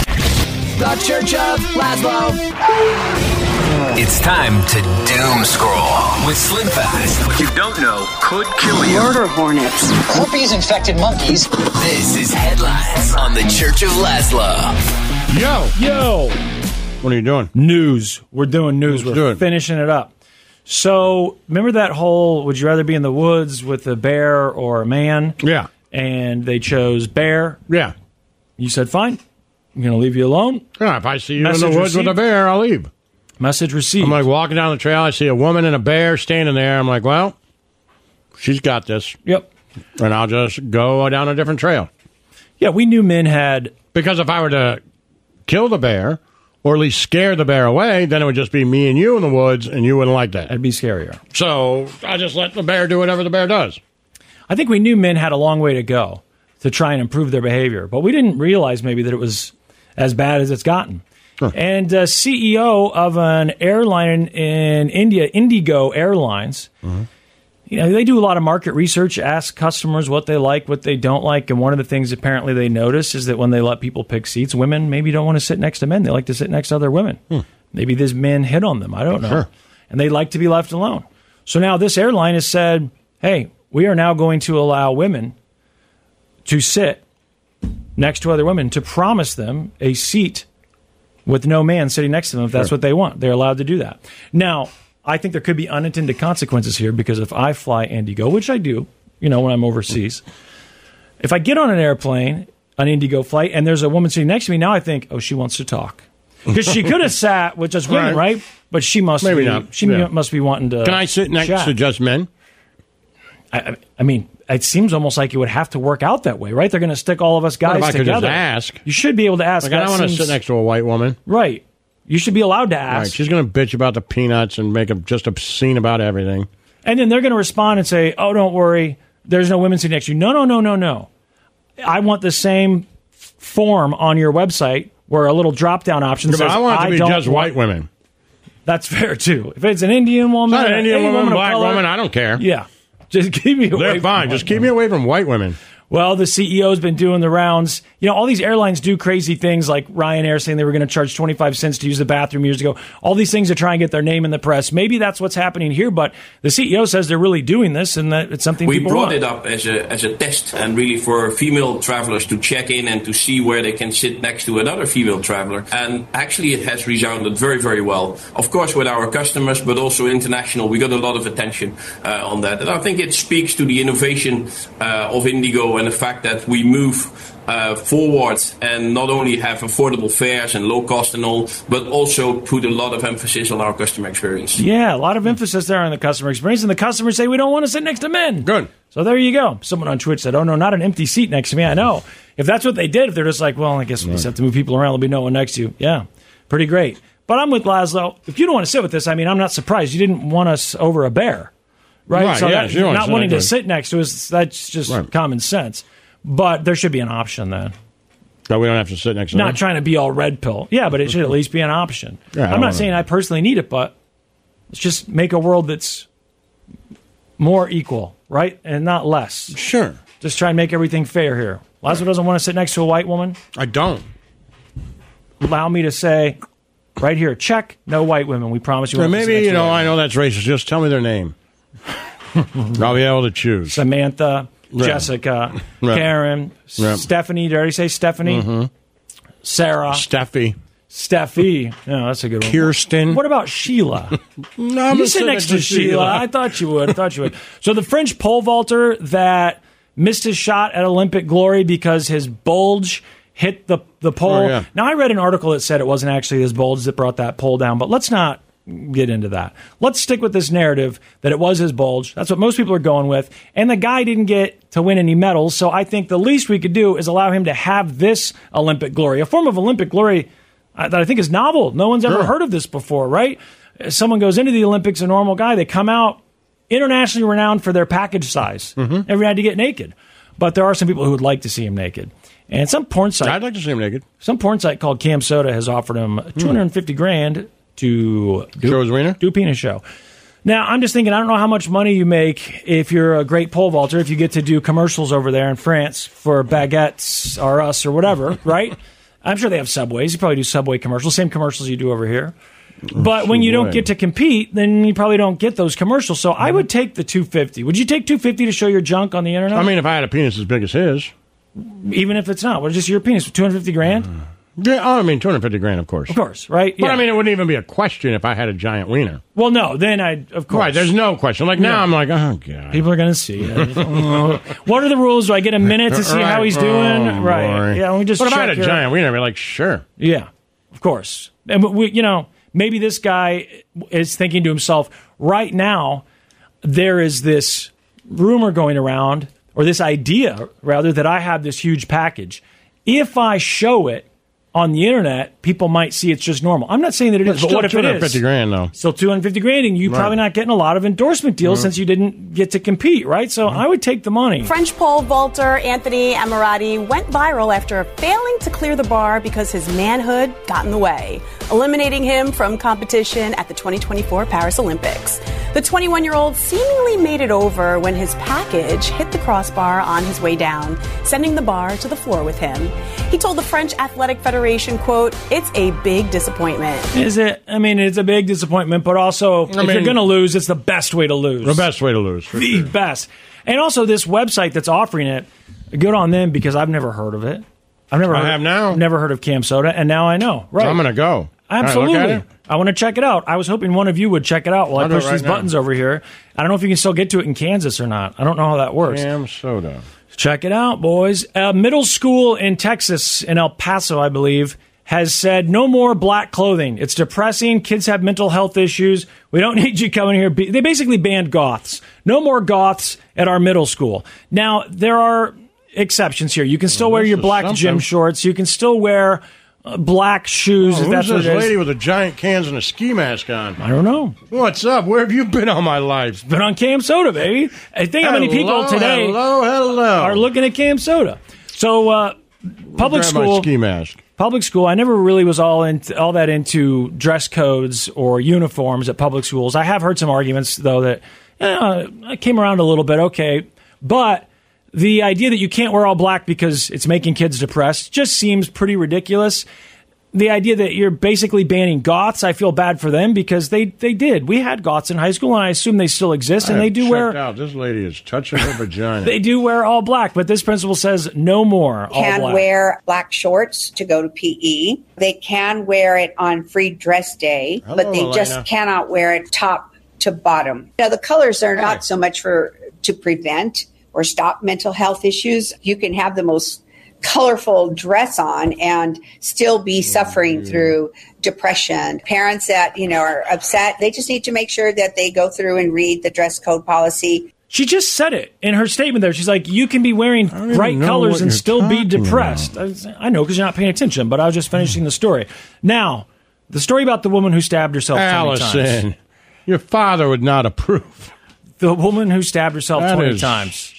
The Church of Laszlo. It's time to doom scroll with Slim Fast. What you don't know could kill you. Murder hornets. Herpes infected monkeys. This is Headlines on the Church of Laszlo. Yo. What are you doing? News. We're doing news. We're finishing it up. So, remember that whole, would you rather be in the woods with a bear or a man? Yeah. And they chose bear. Yeah. You said, fine. I'm going to leave you alone. Yeah, if I see you in the woods with a bear, I'll leave. Message received. I'm like walking down the trail. I see a woman and a bear standing there. I'm like, well, she's got this. Yep. And I'll just go down a different trail. Yeah, we knew men had... Because if I were to kill the bear, or at least scare the bear away, then it would just be me and you in the woods, and you wouldn't like that. That'd be scarier. So I just let the bear do whatever the bear does. I think we knew men had a long way to go to try and improve their behavior, but we didn't realize maybe that it was as bad as it's gotten. Huh. And CEO of an airline in India, Indigo Airlines, they do a lot of market research, ask customers what they like, what they don't like, and one of the things apparently they notice is that when they let people pick seats, women maybe don't want to sit next to men. They like to sit next to other women. Maybe these men hit on them. I don't know. Sure. And they like to be left alone. So now this airline has said, hey, we are now going to allow women to sit next to other women, to promise them a seat with no man sitting next to them if that's what they want. They're allowed to do that. Now, I think there could be unintended consequences here, because if I fly Indigo, which I do, when I'm overseas, if I get on an airplane, an Indigo flight, and there's a woman sitting next to me, now I think, oh, she wants to talk. Because she could have sat with just women, right? But she must Maybe be, not. She must be wanting to. Can I sit next to just men? I mean, it seems almost like it would have to work out that way, right? They're going to stick all of us guys what if I together. could just ask? You should be able to ask. Like, I don't want to sit next to a white woman. Right. You should be allowed to ask. Right. She's going to bitch about the peanuts and make just a scene about everything. And then they're going to respond and say, oh, don't worry, there's no women sitting next to you. No. I want the same form on your website where a little drop-down option says, I want it to be just white women. That's fair, too. If it's an Indian woman, an Indian woman, black color, woman, I don't care. Yeah. Just keep me away. They're fine. Just keep me away from white women. Well, the CEO's been doing the rounds. All these airlines do crazy things, like Ryanair saying they were going to charge 25 cents to use the bathroom years ago. All these things to try and get their name in the press. Maybe that's what's happening here, but the CEO says they're really doing this and that it's something people want. We brought it up as a test, and really for female travelers to check in and to see where they can sit next to another female traveler. And actually it has resounded very, very well. Of course, with our customers, but also international, we got a lot of attention on that. And I think it speaks to the innovation of Indigo and the fact that we move forward and not only have affordable fares and low cost and all, but also put a lot of emphasis on our customer experience. Yeah, a lot of emphasis there on the customer experience, and the customers say we don't want to sit next to men. Good. So there you go. Someone on Twitch said, oh no, not an empty seat next to me. I know. If that's what they did, if they're just like, well, I guess we just have to move people around, there'll be no one next to you. Yeah, pretty great. But I'm with Laszlo. If you don't want to sit with us, I'm not surprised. You didn't want us over a bear. Right? So not wanting to sit next to us, that's just common sense. But there should be an option then. So we don't have to sit next to them? Not trying to be all red pill. Yeah, but it should at least be an option. Yeah, I'm not saying I personally need it, but let's just make a world that's more equal, right? And not less. Sure. Just try and make everything fair here. Laszlo doesn't want to sit next to a white woman. I don't. Allow me to say, right here, check, no white women. We promise you. So maybe, I know that's racist. Just tell me their name. I'll be able to choose. Samantha, Jessica, Karen, Stephanie. Did I already say Stephanie? Mm-hmm. Sarah. Steffi. Yeah, that's a good one. Kirsten. What about Sheila? No, you sit next to Sheila. I thought you would. So the French pole vaulter that missed his shot at Olympic glory because his bulge hit the pole. Oh, yeah. Now, I read an article that said it wasn't actually his bulge that brought that pole down, but let's not get into that. Let's stick with this narrative that it was his bulge. That's what most people are going with. And the guy didn't get to win any medals, so I think the least we could do is allow him to have this Olympic glory, a form of Olympic glory that I think is novel. No one's ever heard of this before, right? Someone goes into the Olympics, a normal guy, they come out internationally renowned for their package size. Mm-hmm. Never had to get naked. But there are some people who would like to see him naked. And some porn site... I'd like to see him naked. Some porn site called Cam Soda has offered him $250,000 to show his wiener? Do a penis show. Now, I'm just thinking, I don't know how much money you make if you're a great pole vaulter, if you get to do commercials over there in France for Baguettes or Us or whatever, right? I'm sure they have Subways. You probably do Subway commercials, same commercials you do over here. But when you don't get to compete, then you probably don't get those commercials. So I would take the $250. Would you take $250 to show your junk on the internet? I mean, if I had a penis as big as his. Even if it's not. What is just your penis? $250,000? Yeah, I mean, $250,000, of course. Of course, right? But I mean, it wouldn't even be a question if I had a giant wiener. Well, no, then of course. Right, there's no question. Like now, I'm like, oh, God. People are going to see it. What are the rules? Do I get a minute to see how he's doing? Oh, right. Boy. Yeah, let me just But if check I had a giant wiener, I'd be like, sure. Yeah, of course. And maybe this guy is thinking to himself, right now, there is this rumor going around, or this idea, rather, that I have this huge package. If I show it on the internet, people might see it's just normal. I'm not saying that it is, but what if it is? $250,000, though. Still $250,000, and you're probably not getting a lot of endorsement deals since you didn't get to compete, right? So I would take the money. French pole vaulter Anthony Ammirati went viral after failing to clear the bar because his manhood got in the way, eliminating him from competition at the 2024 Paris Olympics. The 21-year-old seemingly made it over when his package hit the crossbar on his way down, sending the bar to the floor with him. He told the French Athletic Federation moderation, quote, it's a big disappointment. Is it? I mean, it's a big disappointment, but also, if you're going to lose, it's the best way to lose. The best way to lose. The best. And also, this website that's offering it, good on them, because I've never heard of it. I've never heard of Cam Soda, and now I know. Right. So I'm going to go. Absolutely. Right, look at it. I want to check it out. I was hoping one of you would check it out while I push these buttons over here. I don't know if you can still get to it in Kansas or not. I don't know how that works. Cam Soda. Check it out, boys. A middle school in Texas, in El Paso, I believe, has said no more black clothing. It's depressing. Kids have mental health issues. We don't need you coming here. They basically banned goths. No more goths at our middle school. Now, there are exceptions here. You can still wear your black gym shorts. You can still wear black shoes. If that's who's this lady with a giant cans and a ski mask on? I don't know. What's up? Where have you been all my life? Been on Cam Soda, baby. I think how many people today are looking at Cam Soda. So, public school. My ski mask. Public school. I never really was all that into dress codes or uniforms at public schools. I have heard some arguments though that I came around a little bit. Okay, but the idea that you can't wear all black because it's making kids depressed just seems pretty ridiculous. The idea that you're basically banning goths, I feel bad for them because they did. We had goths in high school, and I assume they still exist, and they do wear... out. This lady is touching her vagina. They do wear all black, but this principal says no more all black. Can wear black shorts to go to PE. They can wear it on free dress day, but they just cannot wear it top to bottom. Now, the colors are not so much to prevent or stop mental health issues. You can have the most colorful dress on and still be suffering through depression. Parents that, are upset, they just need to make sure that they go through and read the dress code policy. She just said it in her statement there. She's like, you can be wearing bright colors and still be depressed. I know because you're not paying attention, but I was just finishing the story. Now, the story about the woman who stabbed herself 20 times. Allison, your father would not approve. The woman who stabbed herself 20 times.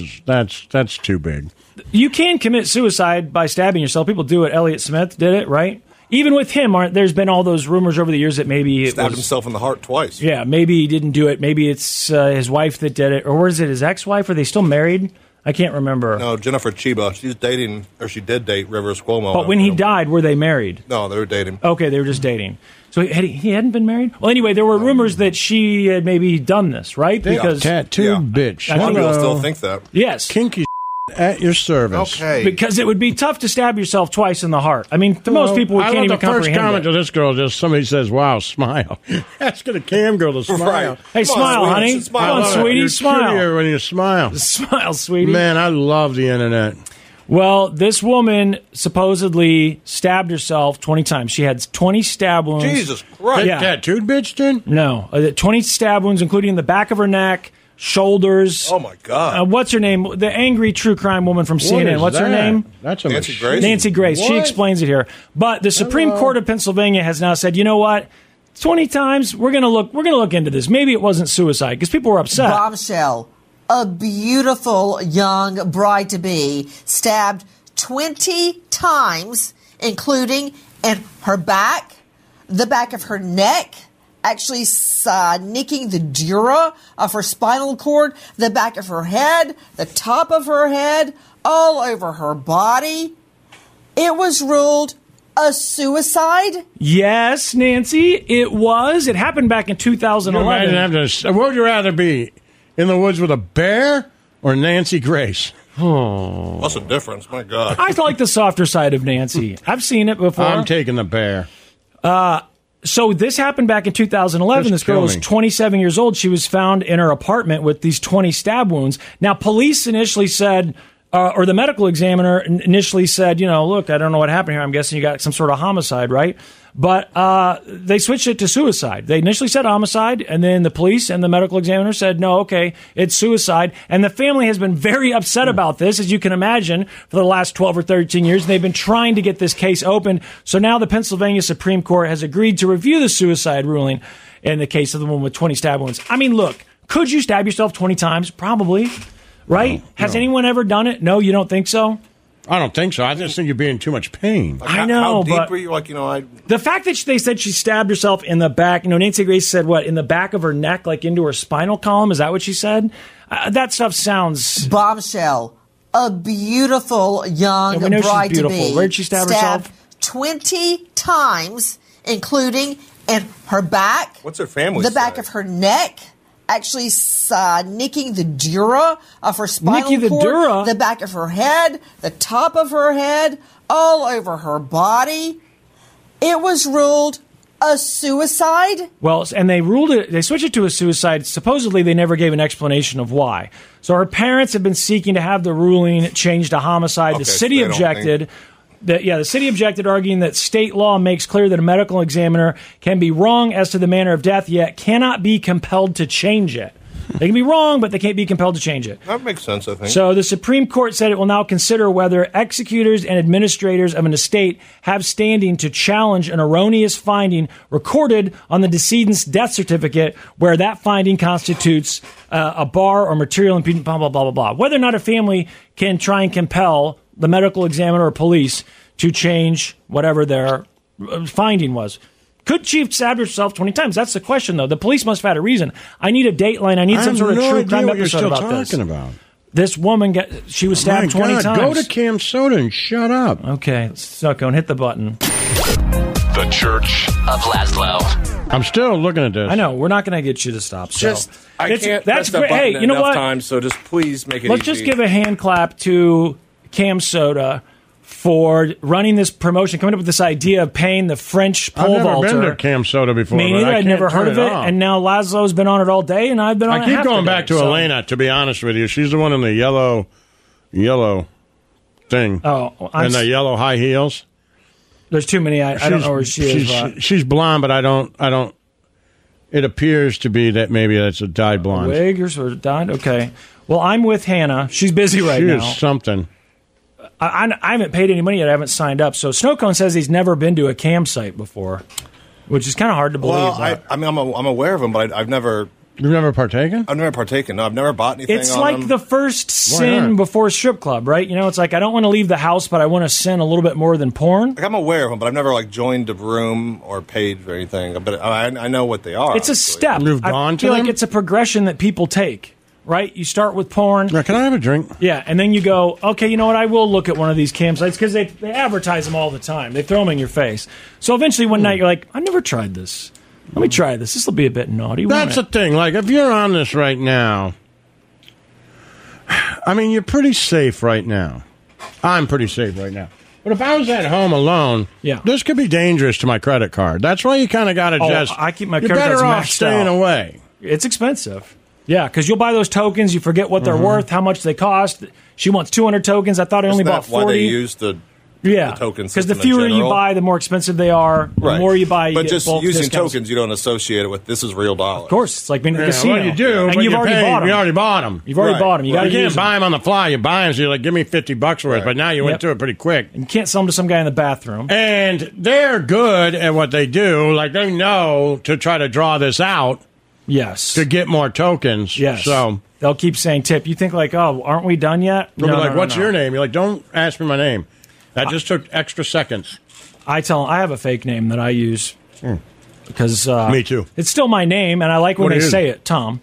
That's too big. You can commit suicide by stabbing yourself. People do it. Elliott Smith did it, right? Even with him, there's been all those rumors over the years that maybe stabbed himself in the heart twice. Yeah, maybe he didn't do it. Maybe it's his wife that did it. Or was it his ex-wife? Are they still married? I can't remember. No, Jennifer Chiba. She's dating, or she did date Rivers Cuomo. But when he died, were they married? No, they were dating. Okay, they were just dating. So he hadn't been married? Well, anyway, there were rumors that she had maybe done this, right? Because tattooed bitch. A lot of people still think that. Yes. Kinky at your service. Okay. Because it would be tough to stab yourself twice in the heart. I mean, for most people, we can't even comprehend the first comment to this girl, just somebody says, wow, smile. Asking a Cam girl to smile. Right. Hey, smile, honey. Come on, sweetie, smile. You're when you smile. Smile, sweetie. Man, I love the internet. Well, this woman supposedly stabbed herself 20 times. She had 20 stab wounds. Jesus Christ. Yeah. Tattooed bitch, dude? No. 20 stab wounds, including the back of her neck, shoulders. Oh, my God. What's her name? The angry true crime woman from CNN. What's her name? That's a Nancy Grace. Nancy Grace. What? She explains it here. But the Supreme Court of Pennsylvania has now said, you know what? 20 times, we're going to look into this. Maybe it wasn't suicide because people were upset. Bombshell. A beautiful young bride-to-be stabbed 20 times, including in her back, the back of her neck, actually nicking the dura of her spinal cord, the back of her head, the top of her head, all over her body. It was ruled a suicide? Yes, Nancy, it was. It happened back in 2011. Where would you rather be? In the woods with a bear or Nancy Grace? Oh. What's the difference? My God. I like the softer side of Nancy. I've seen it before. I'm taking the bear. So this happened back in 2011. This girl was 27 years old. She was found in her apartment with these 20 stab wounds. Now, police initially said, or the medical examiner initially said, look, I don't know what happened here. I'm guessing you got some sort of homicide, right? But they switched it to suicide. They initially said homicide, and then the police and the medical examiner said, no, okay, it's suicide. And the family has been very upset about this, as you can imagine, for the last 12 or 13 years. They've been trying to get this case opened. So now the Pennsylvania Supreme Court has agreed to review the suicide ruling in the case of the woman with 20 stab wounds. I mean, look, could you stab yourself 20 times? Probably. Right? No. Has anyone ever done it? No, you don't think so? I don't think so. I just think you're being too much pain. I know, how deep but were you? The fact that they said she stabbed herself in the back, Nancy Grace said what, in the back of her neck, like into her spinal column? Is that what she said? That stuff sounds... Bombshell. A beautiful young bride-to-be. Where'd she stab herself? 20 times, including in her back. What's her family The back of her neck. Actually nicking the dura of her spinal cord. The back of her head. The top of her head. All over her body. It was ruled a suicide. Well, and they switched it to a suicide. Supposedly, they never gave an explanation of why. So her parents have been seeking to have the ruling changed to homicide. The city objected. The city objected, arguing that state law makes clear that a medical examiner can be wrong as to the manner of death, yet cannot be compelled to change it. They can be wrong, but they can't be compelled to change it. That makes sense, I think. So the Supreme Court said it will now consider whether executors and administrators of an estate have standing to challenge an erroneous finding recorded on the decedent's death certificate where that finding constitutes a bar or material impediment, blah, blah, blah, blah, blah. Whether or not a family can try and compel the medical examiner or police to change whatever their finding was. Could she have stabbed herself 20 times? That's the question, though. The police must have had a reason. I need a dateline. I need some sort of true crime episode about this. About. This woman, she was stabbed 20 times. Go to Cam Soda and shut up. Okay, Sucko, and hit the button. The Church of Laszlo. I'm still looking at this. I know. We're not going to get you to stop. I can't press the button hey, you know enough what? times, so just please make it Let's easy. just give a hand clap to Cam Soda for running this promotion, coming up with this idea of paying the French pole vaulter. I've never been to Cam Soda before. Me neither. I'd never heard of it. And now Laszlo's been on it all day, and I've been on it. I keep going back to Elena, to be honest with you. She's the one in the yellow thing. Oh, and the yellow high heels. There's too many. I don't know where she is. She's blonde, but I don't. It appears to be that maybe that's a dyed blonde. A wig or sort of dyed? Okay. Well, I'm with Hannah. She's busy now. She is something. I haven't paid any money yet. I haven't signed up. So Snowcone says he's never been to a campsite before, which is kind of hard to believe. Well, I'm aware of them, but I've never. You've never partaken? I've never partaken. No, I've never bought anything. It's like the first sin before strip club, right? You know, it's like I don't want to leave the house, but I want to sin a little bit more than porn. Like I'm aware of them, but I've never joined a room or paid for anything. But I know what they are. It's a step. You've gone to I feel them? like it's a progression that people take. Right? You start with porn. Now, can I have a drink? Yeah, and then you go, okay, you know what? I will look at one of these campsites because they advertise them all the time. They throw them in your face. So eventually one night you're like, I never tried this. Let me try this. This will be a bit naughty. That's the thing. Like, if you're on this right now, I mean, you're pretty safe right now. I'm pretty safe right now. But if I was at home alone, this could be dangerous to my credit card. That's why you kind of got to I keep my you're credit cards better off maxed staying out. away. It's expensive. Yeah, because you'll buy those tokens, you forget what they're worth, how much they cost. She wants 200 tokens. I thought I only bought 40. Why they use the token system? Because the fewer you buy, the more expensive they are. The more you buy, you but get just bulk using discounts. tokens, you don't associate it with this is real dollars. Of course, it's like being at the casino. Well, you do, and but you've already bought them. You already bought them. You've already bought them. You got to can't buy them on the fly. You buy them, so you're like, give me $50 worth. But now you went through it pretty quick. And you can't sell them to some guy in the bathroom. And they're good at what they do. Like, they know to try to draw this out. Yes. To get more tokens. Yes. So they'll keep saying tip. You think like, oh, aren't we done yet? They'll be like, what's your name? You're like, don't ask me my name. That just took extra seconds. I tell them I have a fake name that I use because me too. It's still my name, and I like when they say it, Tom.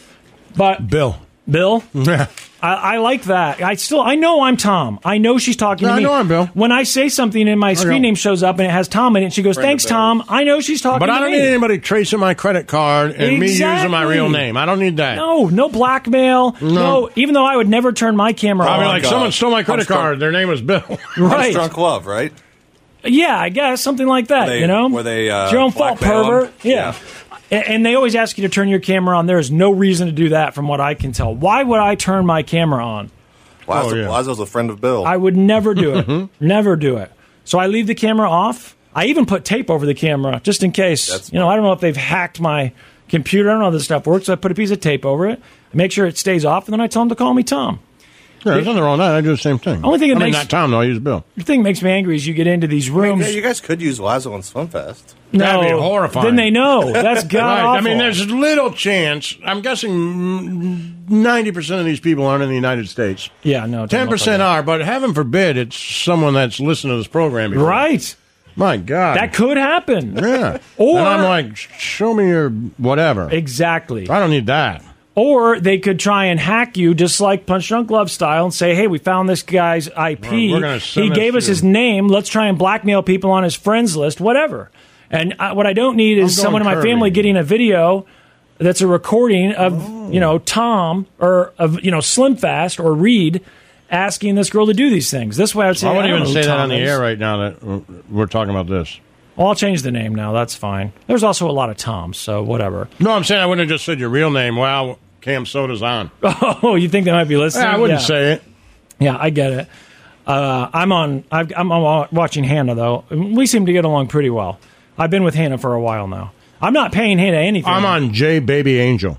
But Bill. Yeah. I like that. I know I'm Tom. I know she's talking to me. I know I'm Bill. When I say something and my screen name shows up and it has Tom in it, she goes, "Thanks, Tom." I know she's talking to me. But I don't need anybody tracing my credit card and me using my real name. I don't need that. No blackmail. No, even though I would never turn my camera on. I mean, like someone stole my credit card. Their name was Bill. Right. Drunk love, right? Yeah, I guess something like that. Were they it's your own fault, pervert. Yeah. And they always ask you to turn your camera on. There is no reason to do that, from what I can tell. Why would I turn my camera on? Lazo's a friend of Bill. I would never do it. Never do it. So I leave the camera off. I even put tape over the camera just in case. I don't know if they've hacked my computer. I don't know how this stuff works. So I put a piece of tape over it. I make sure it stays off, and then I tell them to call me Tom. Yeah, there's nothing wrong with that. I do the same thing. Only thing that makes not Tom, though. I use Bill. The thing that makes me angry is you get into these rooms. You guys could use Lazo on SwimFest. No, that'd be horrifying. Then they know. That's god right. I mean, there's little chance. I'm guessing 90% of these people aren't in the United States. Yeah, no. 10% are, but heaven forbid it's someone that's listened to this program before. Right. My God. That could happen. Yeah. Or and I'm like, show me your whatever. Exactly. I don't need that. Or they could try and hack you just like Punch Drunk Love style and say, hey, we found this guy's IP. He gave us his name. Let's try and blackmail people on his friends list, whatever. And what I don't need is someone in my family getting a video that's a recording of, Tom or of, Slim Fast or Reed asking this girl to do these things. This way I would say, I wouldn't even say that on the air right now that we're talking about this. Well, I'll change the name now. That's fine. There's also a lot of Toms, so whatever. No, I'm saying I wouldn't have just said your real name. Well, Cam Soda's on. Oh, you think they might be listening? Yeah, I wouldn't say it. Yeah, I get it. I'm watching Hannah, though. We seem to get along pretty well. I've been with Hannah for a while now. I'm not paying Hannah anything. I'm on J Baby Angel.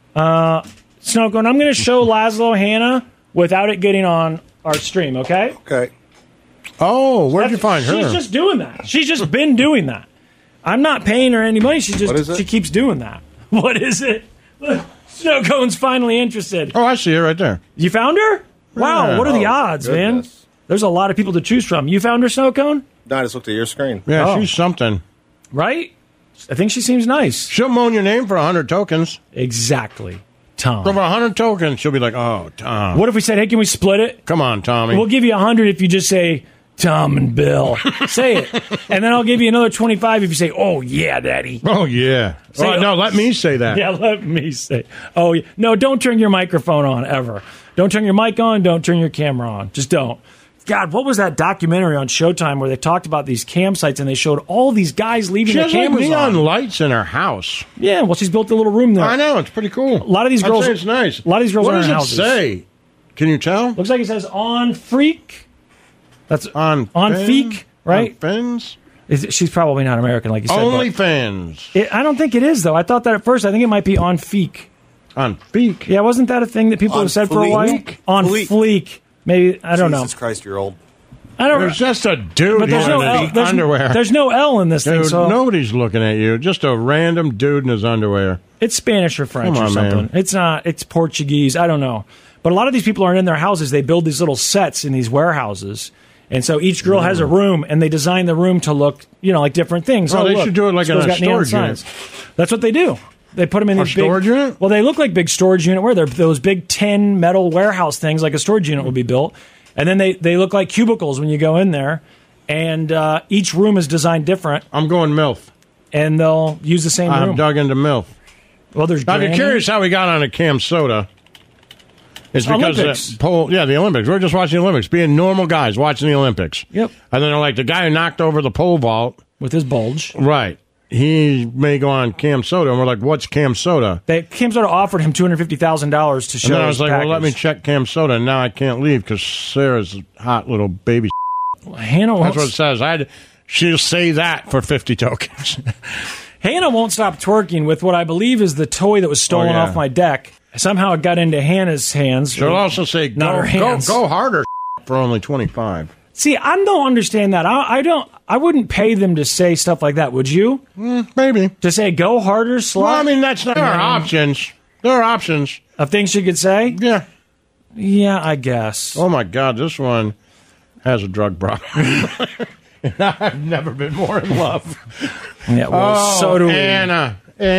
Snowcone, I'm going to show Laszlo Hannah without it getting on our stream, okay? Okay. Oh, where'd you find her? She's just doing that. She's just been doing that. I'm not paying her any money. She keeps doing that. What is it? Look, Snowcone's finally interested. Oh, I see her right there. You found her? Wow, Yeah. what are the odds, man? There's a lot of people to choose from. You found her, Snowcone? No, I just looked at your screen. Yeah, she's something. Right? I think she seems nice. She'll moan your name for 100 tokens. Exactly. Tom. For 100 tokens, she'll be like, oh, Tom. What if we said, hey, can we split it? Come on, Tommy. We'll give you 100 if you just say Tom and Bill. Say it. And then I'll give you another 25 if you say, oh, yeah, Daddy. Oh, yeah. No, let me say that. Yeah, let me say. Oh, yeah. No, don't turn your microphone on, ever. Don't turn your mic on. Don't turn your camera on. Just don't. God, what was that documentary on Showtime where they talked about these campsites and they showed all these guys leaving their cameras neon on? lights in her house. Yeah, well, she's built a little room there. I know, it's pretty cool. A lot of these girls. I'd say it's nice. A lot of these girls what are in does it houses. say? Can you tell? Looks like it says on Freak. That's on Feek, right? On Fins? She's probably not American, like you said. OnlyFans. I don't think it is, though. I thought that at first. I think it might be on Feek. On Feek? Yeah, wasn't that a thing that people have said for a while? On Fleek. Maybe, I don't know. Jesus Christ, you're old. I don't know. There's just a dude But there's in no his L. underwear. There's no L in this thing, Dude, so nobody's looking at you. Just a random dude in his underwear. it's Spanish or French Come or on, something. man. It's not. It's Portuguese. I don't know. But a lot of these people aren't in their houses. They build these little sets in these warehouses. And so each girl has a room, and they design the room to look, like different things. Well, Oh, they look, should do it like this girl's in a got neon storage unit. signs. That's what they do. They put them in A these big storage unit? Well, they look like big storage unit where they're those big tin metal warehouse things, like a storage unit would be built. And then they look like cubicles when you go in there. And each room is designed different. I'm going MILF. And they'll use the same room. I'm dug into MILF. Well, there's Now, if you're Granny. curious how we got on a Cam Soda, it's because Olympics. the the Olympics. We're just watching the Olympics, being normal guys watching the Olympics. Yep. And then they're like, the guy who knocked over the pole vault. With his bulge. Right. He may go on Cam Soda. And we're like, what's Cam Soda? Cam Soda offered him $250,000 to show And then I his was like, well, let me package. check Cam Soda. And now I can't leave because Sarah's a hot little baby. Hannah That's won't, what it says. She'll say that for 50 tokens. Hannah won't stop twerking with what I believe is the toy that was stolen Oh, yeah. off my deck. Somehow it got into Hannah's hands. She'll also say, Not her hands. go harder for only 25. See, I don't understand that. I wouldn't pay them to say stuff like that, would you? Maybe. To say, go harder, slut? Well, I mean, that's not. There are options. There are options. Of things she could say? Yeah. Yeah, I guess. Oh, my God. This one has a drug problem. I've never been more in love. Yeah, well, so do we. Anna.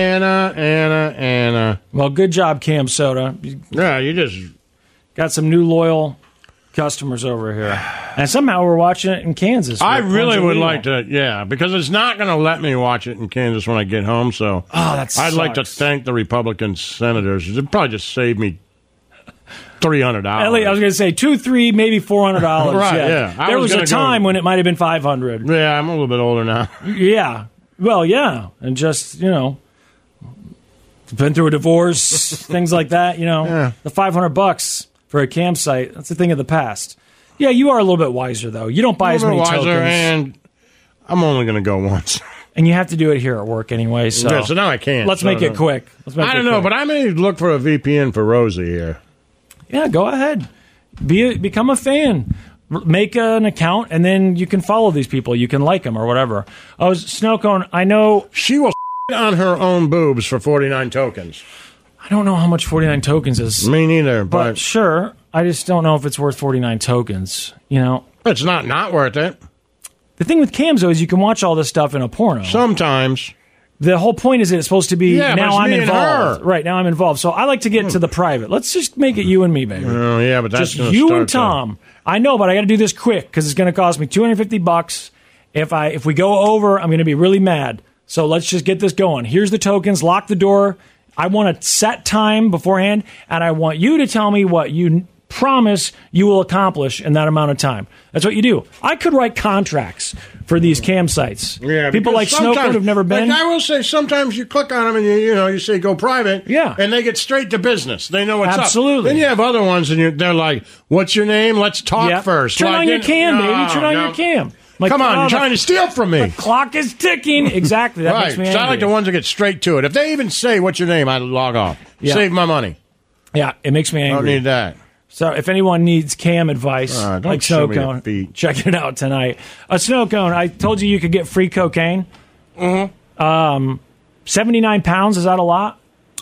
Well, good job, Cam Soda. Yeah, you just got some new loyal customers over here. And somehow we're watching it in Kansas. I really would Unbelievable. like to, because it's not going to let me watch it in Kansas when I get home. So I'd like to thank the Republican senators. It'd probably just save me $300. I was going to say $200, $300, maybe $400. Right, yeah. There was a time when it might have been $500. Yeah, I'm a little bit older now. Yeah. Well, yeah. And just, been through a divorce, things like that, The $500 for a campsite, that's a thing of the past. Yeah, you are a little bit wiser, though. You don't buy as many tokens. And I'm only going to go once. And you have to do it here at work anyway. So, yeah, so now I can't. Let's make it quick. I don't know, but I may look for a VPN for Rosie here. Yeah, go ahead. Become a fan. Make an account, and then you can follow these people. You can like them or whatever. Oh, Snowcone, I know... She will on her own boobs for 49 tokens. I don't know how much 49 tokens is. Me neither, but sure. I just don't know if it's worth 49 tokens, It's not worth it. The thing with cams, though, is you can watch all this stuff in a porno. Sometimes. The whole point is that it's supposed to be now I'm me and involved. her. Right, now I'm involved. So I like to get to the private. Let's just make it you and me, baby. Oh, yeah, but that's just you and Tom. I know, but I got to do this quick because it's going to cost me $250. If we go over, I'm going to be really mad. So let's just get this going. Here's the tokens. Lock the door. I want a set time beforehand, and I want you to tell me what you promise you will accomplish in that amount of time. That's what you do. I could write contracts for these campsites. Yeah, people like Snowcone who've never been. Like I will say, sometimes you click on them and you say go private. Yeah, and they get straight to business. They know what's Absolutely. up. Then you have other ones, and they're like, "What's your name? Let's talk first." Turn on your cam, baby. Turn on your cam. Like, come on, you're trying to steal from me. The clock is ticking. Exactly. That makes me angry. So I like the ones that get straight to it. If they even say, "What's your name?" I log off. Yeah. Save my money. Yeah, it makes me angry. Don't need that. So if anyone needs cam advice, like Snowcone, check it out tonight. Snowcone, I told you could get free cocaine. Mm-hmm. 79 pounds, is that a lot?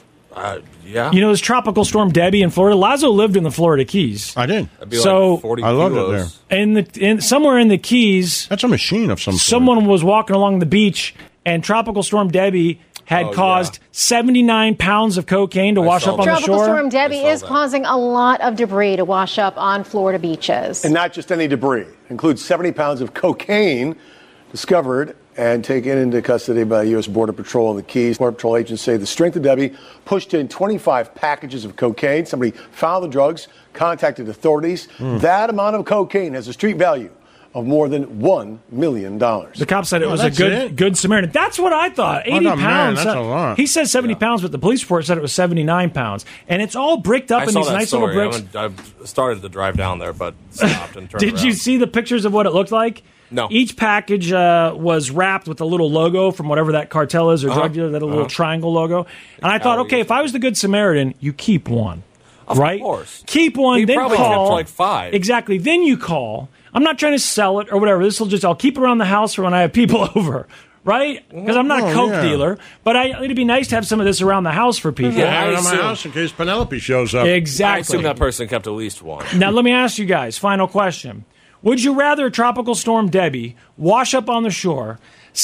Yeah. You know, there's Tropical Storm Debbie in Florida. Lazo lived in the Florida Keys. I did. That'd be like 40 I loved it In there. somewhere in the Keys. That's a machine of some sort. Someone was walking along the beach, and Tropical Storm Debbie had caused 79 pounds of cocaine to wash up on the shore. Tropical Storm Debbie is causing a lot of debris to wash up on Florida beaches. And not just any debris. Includes 70 pounds of cocaine discovered and taken into custody by U.S. Border Patrol in the Keys. Border Patrol agents say the strength of Debbie pushed in 25 packages of cocaine. Somebody found the drugs, contacted authorities. That amount of cocaine has a street value of more than $1 million. The cop said it was a good Samaritan. That's what I thought. 80 pounds. Man, that's a lot. He said 70 pounds, but the police report said it was 79 pounds. And it's all bricked up in these nice little bricks. I started to drive down there, but stopped and turned Did around. you see the pictures of what it looked like? No. Each package was wrapped with a little logo from whatever that cartel is or drug dealer, that little triangle logo. And I thought, okay, if I was the good Samaritan, you keep one. Right? Of course. Keep one, He then probably call. kept like 5. Exactly. Then you call. I'm not trying to sell it or whatever. I'll keep it around the house for when I have people over. Right? Because I'm not a coke dealer, but it'd be nice to have some of this around the house for people. Yeah, I have it on my house in case Penelope shows up. Exactly. I assume that person kept at least one. Now, let me ask you guys, final question. Would you rather Tropical Storm Debbie wash up on the shore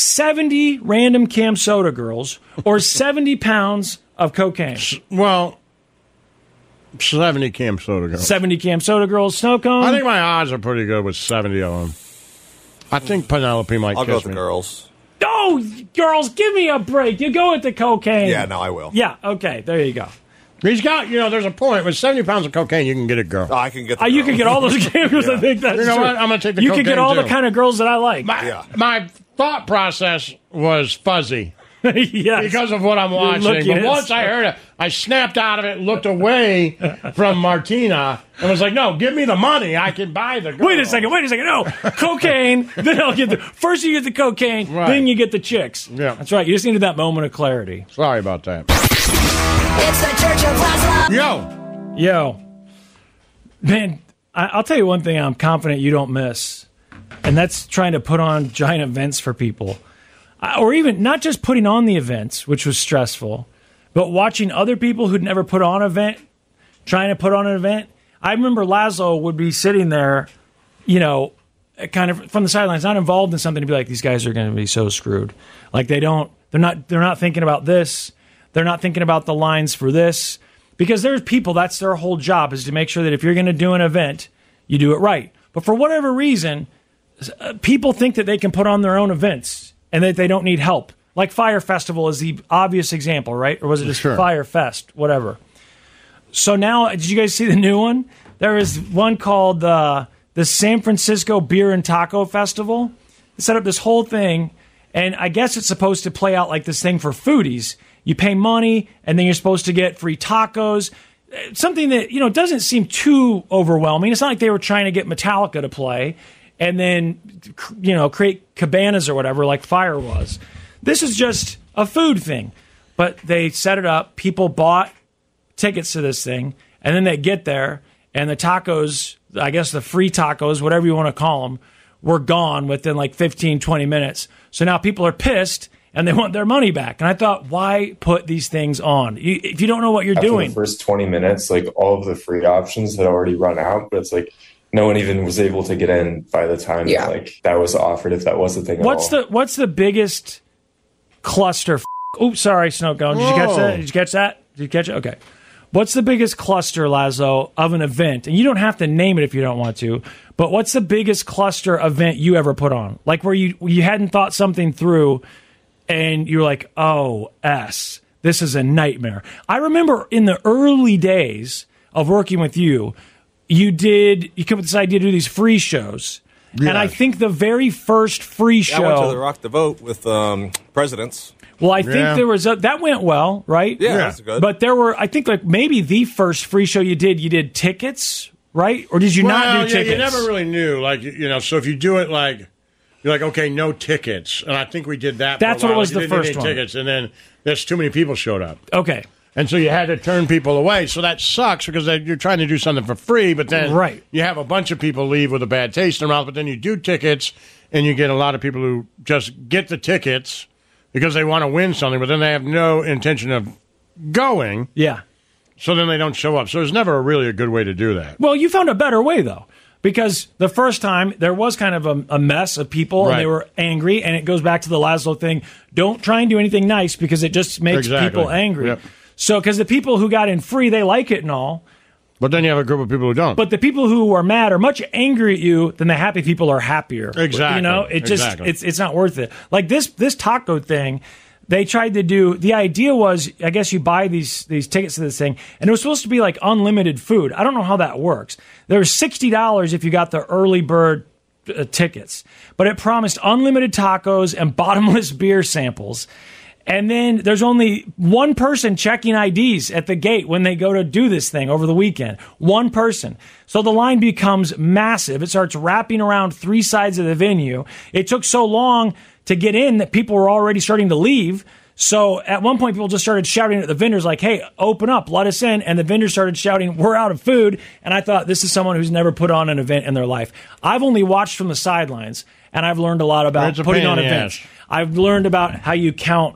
70 random Cam Soda girls or 70 pounds of cocaine? Well, 70 Cam Soda girls. 70 Cam Soda girls, Snowcone? I think my odds are pretty good with 70 of them. I think Penelope might I'll kiss go with me. the girls. Oh, girls, give me a break. You go with the cocaine. Yeah, no, I will. Yeah, okay, there you go. He's got, there's a point. With 70 pounds of cocaine, you can get a girl. Oh, I can get the You can get all those girls. I think that's You know true. what? I'm going to take the You cocaine, can get all too. the kind of girls that I like. My thought process was fuzzy. Yes. Because of what I'm watching. looking But at once I heard it, I snapped out of it, looked away from Martina, and was like, no, give me the money. I can buy the girl. Wait a second. No, cocaine. Then I'll get first you get the cocaine, then you get the chicks. Yeah. That's right. You just needed that moment of clarity. Sorry about that. It's the Church of Laszlo. Yo. Man, I'll tell you one thing I'm confident you don't miss, and that's trying to put on giant events for people. Or even not just putting on the events, which was stressful, but watching other people who'd never put on an event, trying to put on an event. I remember Laszlo would be sitting there, kind of from the sidelines, not involved in something, to be like, these guys are going to be so screwed. Like they're not thinking about this. They're not thinking about the lines for this. Because there's people, that's their whole job, is to make sure that if you're going to do an event, you do it right. But for whatever reason, people think that they can put on their own events and that they don't need help. Like Fire Festival is the obvious example, right? Or was it just Fire Fest? Whatever. So now, did you guys see the new one? There is one called the San Francisco Beer and Taco Festival. They set up this whole thing, and I guess it's supposed to play out like this thing for foodies. You pay money, and then you're supposed to get free tacos. Something that, doesn't seem too overwhelming. It's not like they were trying to get Metallica to play and then, create cabanas or whatever like Fire was. This is just a food thing. But they set it up. People bought tickets to this thing, and then they get there, and the tacos, I guess the free tacos, whatever you want to call them, were gone within like 15, 20 minutes. So now people are pissed, and they want their money back. And I thought, why put these things on? If you don't know what you're doing. The first 20 minutes, like all of the free options had already run out, but it's like no one even was able to get in by the time that was offered, if that was the thing. What's the biggest cluster Oops, sorry, Snow Cone. Did you catch that? Did you catch that? Did you catch it? Okay. What's the biggest cluster, Laszlo, of an event? And you don't have to name it if you don't want to, but what's the biggest cluster event you ever put on? Like where you hadn't thought something through and you're like, oh, this is a nightmare. I remember in the early days of working with you, you came up with this idea to do these free shows. Yeah. And I think the very first free show... I went to the Rock the Vote with Presidents. Well, I think there was that went well, right? Yeah, that's good. But there were, I think, like maybe the first free show you did tickets, right? Or did you not do tickets? You never really knew, like so if you do it like you're like, okay, no tickets, and I think we did that. That's for a while. what was the first one. Tickets, and then there's too many people showed up. Okay. And so you had to turn people away. So that sucks because you're trying to do something for free, but then you have a bunch of people leave with a bad taste in their mouth. But then you do tickets, and you get a lot of people who just get the tickets because they want to win something, but then they have no intention of going. Yeah. So then they don't show up. So there's never really a good way to do that. Well, you found a better way, though. Because the first time, there was kind of a mess of people, and they were angry, and it goes back to the Laszlo thing. Don't try and do anything nice because it just makes people angry. Yep. So, because the people who got in free, they like it and all. But then you have a group of people who don't. But the people who are mad are much angrier at you than the happy people are happier. Exactly. You know, it's not worth it. Like this taco thing, they tried to do, the idea was, I guess you buy these tickets to this thing, and it was supposed to be like unlimited food. I don't know how that works. There was $60 if you got the early bird tickets, but it promised unlimited tacos and bottomless beer samples. And then there's only one person checking IDs at the gate when they go to do this thing over the weekend. One person. So the line becomes massive. It starts wrapping around three sides of the venue. It took so long to get in that people were already starting to leave. So at one point, people just started shouting at the vendors like, hey, open up, let us in. And the vendors started shouting, we're out of food. And I thought, this is someone who's never put on an event in their life. I've only watched from the sidelines, and I've learned a lot about putting on events. I've learned about how you count,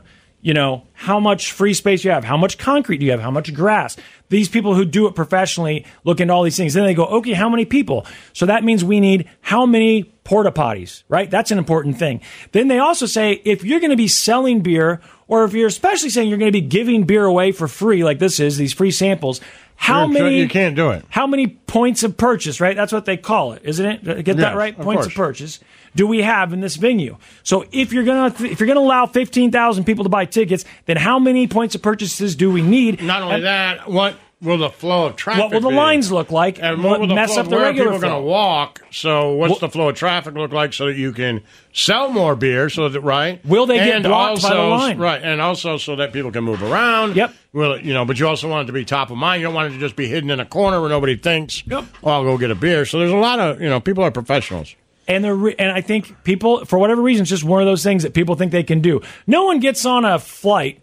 how much free space you have, how much concrete you have, how much grass. These people who do it professionally look into all these things. Then they go, okay, how many people? So that means we need how many porta potties, right? That's an important thing. Then they also say, if you're going to be selling beer, or if you're especially saying you're going to be giving beer away for free, like this is, these free samples, you can't do it. How many points of purchase, right? That's what they call it, isn't it? Get that right? Points of purchase do we have in this venue? So if you're gonna allow 15,000 people to buy tickets, then how many points of purchases do we need? Not only that, what will the flow of traffic What will the lines look like? And what will the mess flow up the regular people are going to walk? So what's the flow of traffic look like so that you can sell more beer? So that will they get blocked by the line? Right, and also so that people can move around. Yep. Well, but you also want it to be top of mind. You don't want it to just be hidden in a corner where nobody thinks, "Oh, I'll go get a beer." So there's a lot of people are professionals. And I think people, for whatever reason, it's just one of those things that people think they can do. No one gets on a flight,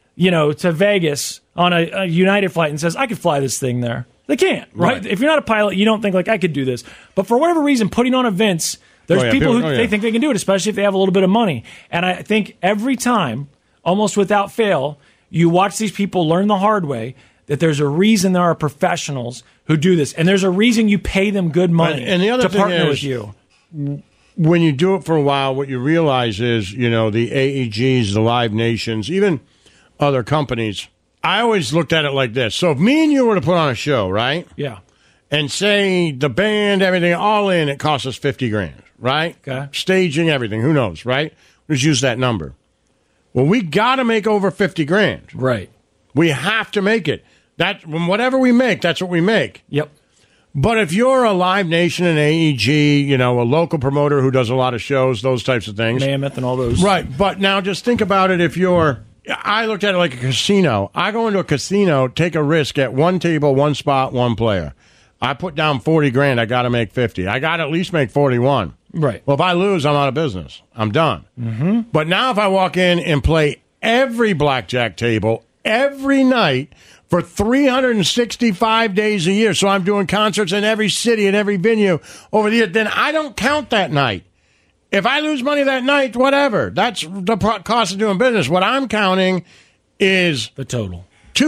to Vegas on a United flight and says, I could fly this thing there. They can't, right? If you're not a pilot, you don't think, like, I could do this. But for whatever reason, putting on events, there's people who they think they can do it, especially if they have a little bit of money. And I think every time, almost without fail, you watch these people learn the hard way that there's a reason there are professionals who do this. And there's a reason you pay them good money and the other to thing partner is, with you. When you do it for a while, what you realize is, the AEGs, the Live Nations, even other companies, I always looked at it like this. So if me and you were to put on a show, right? Yeah. And say the band, everything, all in, it costs us $50,000, right? Okay. Staging, everything, who knows, right? Let's use that number. Well, we got to make over $50,000. Right. We have to make it. Whatever we make, that's what we make. Yep. But if you're a Live Nation, an AEG, a local promoter who does a lot of shows, those types of things. Mammoth and all those. Right. But now just think about it I looked at it like a casino. I go into a casino, take a risk at one table, one spot, one player. I put down $40,000. I got to make 50. I got to at least make 41. Right. Well, if I lose, I'm out of business. I'm done. Mm-hmm. But now if I walk in and play every blackjack table every night for 365 days a year, so I'm doing concerts in every city and every venue over the year, then I don't count that night. If I lose money that night, whatever. That's the cost of doing business. What I'm counting is the total.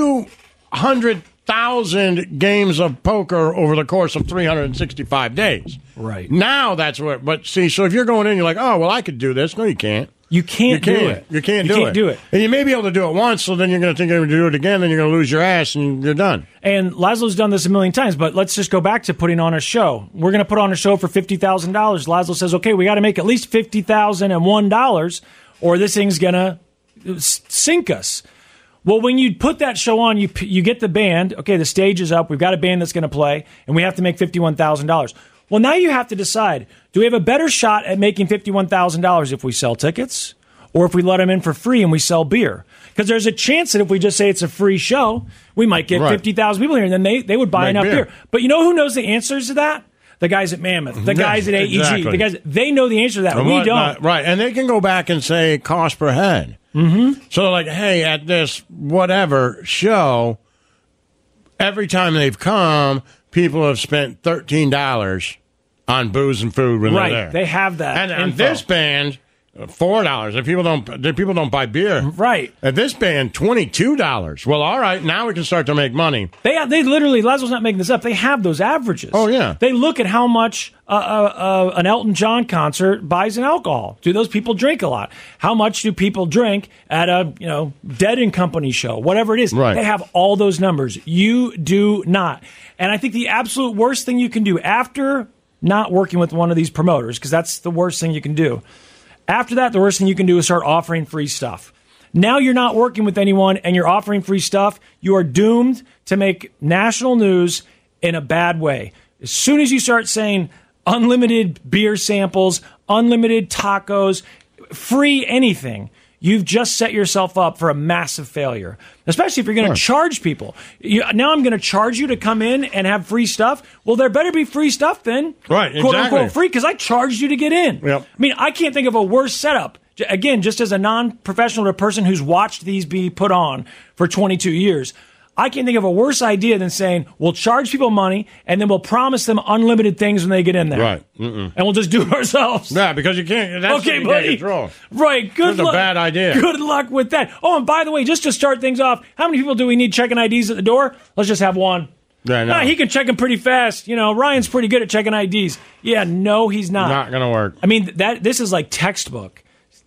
200,000 games of poker over the course of 365 days. Right. Now that's what. But see, so if you're going in, you're like, oh, well, I could do this. No, you can't. You can't do it. You can't do it. And you may be able to do it once, so then you're going to think you're going to do it again, then you're going to lose your ass, and you're done. And Laszlo's done this a million times, but let's just go back to putting on a show. We're going to put on a show for $50,000. Laszlo says, okay, we got to make at least $50,001, or this thing's going to sink us. Well, when you put that show on, you get the band. Okay, the stage is up. We've got a band that's going to play, and we have to make $51,000. Well, now you have to decide, do we have a better shot at making $51,000 if we sell tickets or if we let them in for free and we sell beer? Because there's a chance that if we just say it's a free show, we might get 50,000 people here, and then they would buy enough beer. But you know who knows the answers to that? The guys at Mammoth, the guys at AEG, exactly. the guys, they know the answer to that. And we don't. Right, and they can go back and say cost per head. Mm-hmm. So like, hey, at this whatever show, every time they've come, people have spent $13 on booze and food when they're there. They have that. And on this band, $4. If people don't buy beer, right? At this band, $22. Well, all right, now we can start to make money. They literally, Laszlo's not making this up. They have those averages. Oh yeah. They look at how much an Elton John concert buys in alcohol. Do those people drink a lot? How much do people drink at a Dead and Company show? Whatever it is, right. They have all those numbers. You do not. And I think the absolute worst thing you can do after not working with one of these promoters, because that's the worst thing you can do. After that, the worst thing you can do is start offering free stuff. Now you're not working with anyone and you're offering free stuff. You are doomed to make national news in a bad way. As soon as you start saying unlimited beer samples, unlimited tacos, free anything, you've just set yourself up for a massive failure, especially if you're going to charge people. Now I'm going to charge you to come in and have free stuff. Well, there better be free stuff then. Right, quote exactly. unquote free, because I charged you to get in. Yep. I mean, I can't think of a worse setup. Again, just as a non-professional, a person who's watched these be put on for 22 years, I can't think of a worse idea than saying, we'll charge people money and then we'll promise them unlimited things when they get in there. Right. And we'll just do it ourselves. Yeah, because you can't. That's okay, what you buddy. can't control. Right. Good That's luck. a bad idea. Good luck with that. Oh, and by the way, just to start things off, how many people do we need checking IDs at the door? Let's just have one. Yeah, no. He can check them pretty fast. Ryan's pretty good at checking IDs. Yeah, no, he's not. Not going to work. I mean, this is like textbook.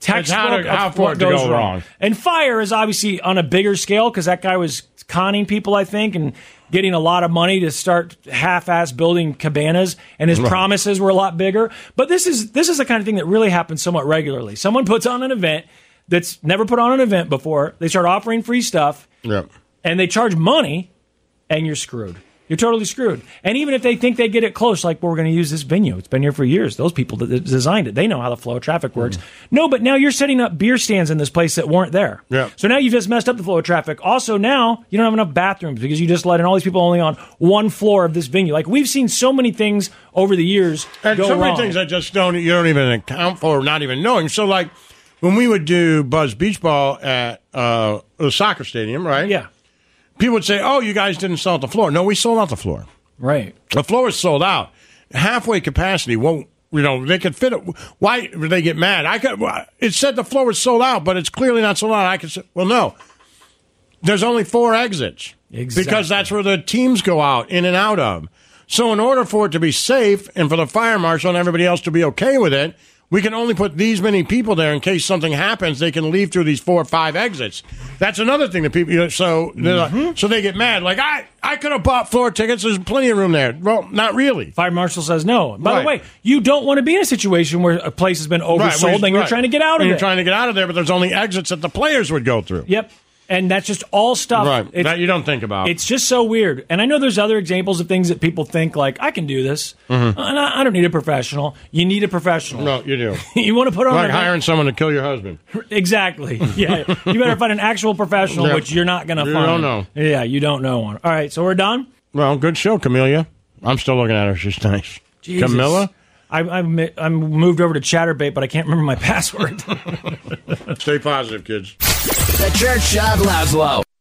How for it to go wrong. And fire is obviously on a bigger scale because that guy was conning people, I think, and getting a lot of money to start half-ass building cabanas, and his promises were a lot bigger. But this is the kind of thing that really happens somewhat regularly. Someone puts on an event that's never put on an event before. They start offering free stuff, and they charge money, and you're screwed. You're totally screwed. And even if they think they get it close, like, we're going to use this venue. It's been here for years. Those people that designed it, they know how the flow of traffic works. No, but now you're setting up beer stands in this place that weren't there. Yeah. So now you've just messed up the flow of traffic. Also, now you don't have enough bathrooms because you just let in all these people only on one floor of this venue. Like, we've seen so many things over the years and go so many wrong. things that you don't even account for, not even knowing. So, like, when we would do Buzz Beach Ball at the soccer stadium, right? Yeah. People would say, oh, you guys didn't sell out the floor. No, we sold out the floor. Right. The floor is sold out. Halfway capacity won't, they could fit it. Why would they get mad? It said the floor was sold out, but it's clearly not sold out. I could say, well, no. There's only 4 exits. Exactly. Because that's where the teams go out, in and out of. So in order for it to be safe and for the fire marshal and everybody else to be okay with it, we can only put these many people there in case something happens. They can leave through these 4 or 5 exits. That's another thing that people. So they get mad. Like I could have bought floor tickets. There's plenty of room there. Well, not really. Fire marshal says no. By the way, you don't want to be in a situation where a place has been oversold and you're trying to get out of it. You're trying to get out of there, but there's only exits that the players would go through. Yep. And that's just all stuff that you don't think about. It's just so weird. And I know there's other examples of things that people think, like, I can do this. Mm-hmm. And I don't need a professional. You need a professional. No, you do. You want to put on like hiring someone to kill your husband. Exactly. Yeah. You better find an actual professional, which you're not going to find. You don't know. Yeah, you don't know one. All right, so we're done? Well, good show, Camellia. I'm still looking at her. She's nice. Jesus. Camilla? I'm moved over to Chatterbait, but I can't remember my password. Stay positive, kids. The Church of Laszlo.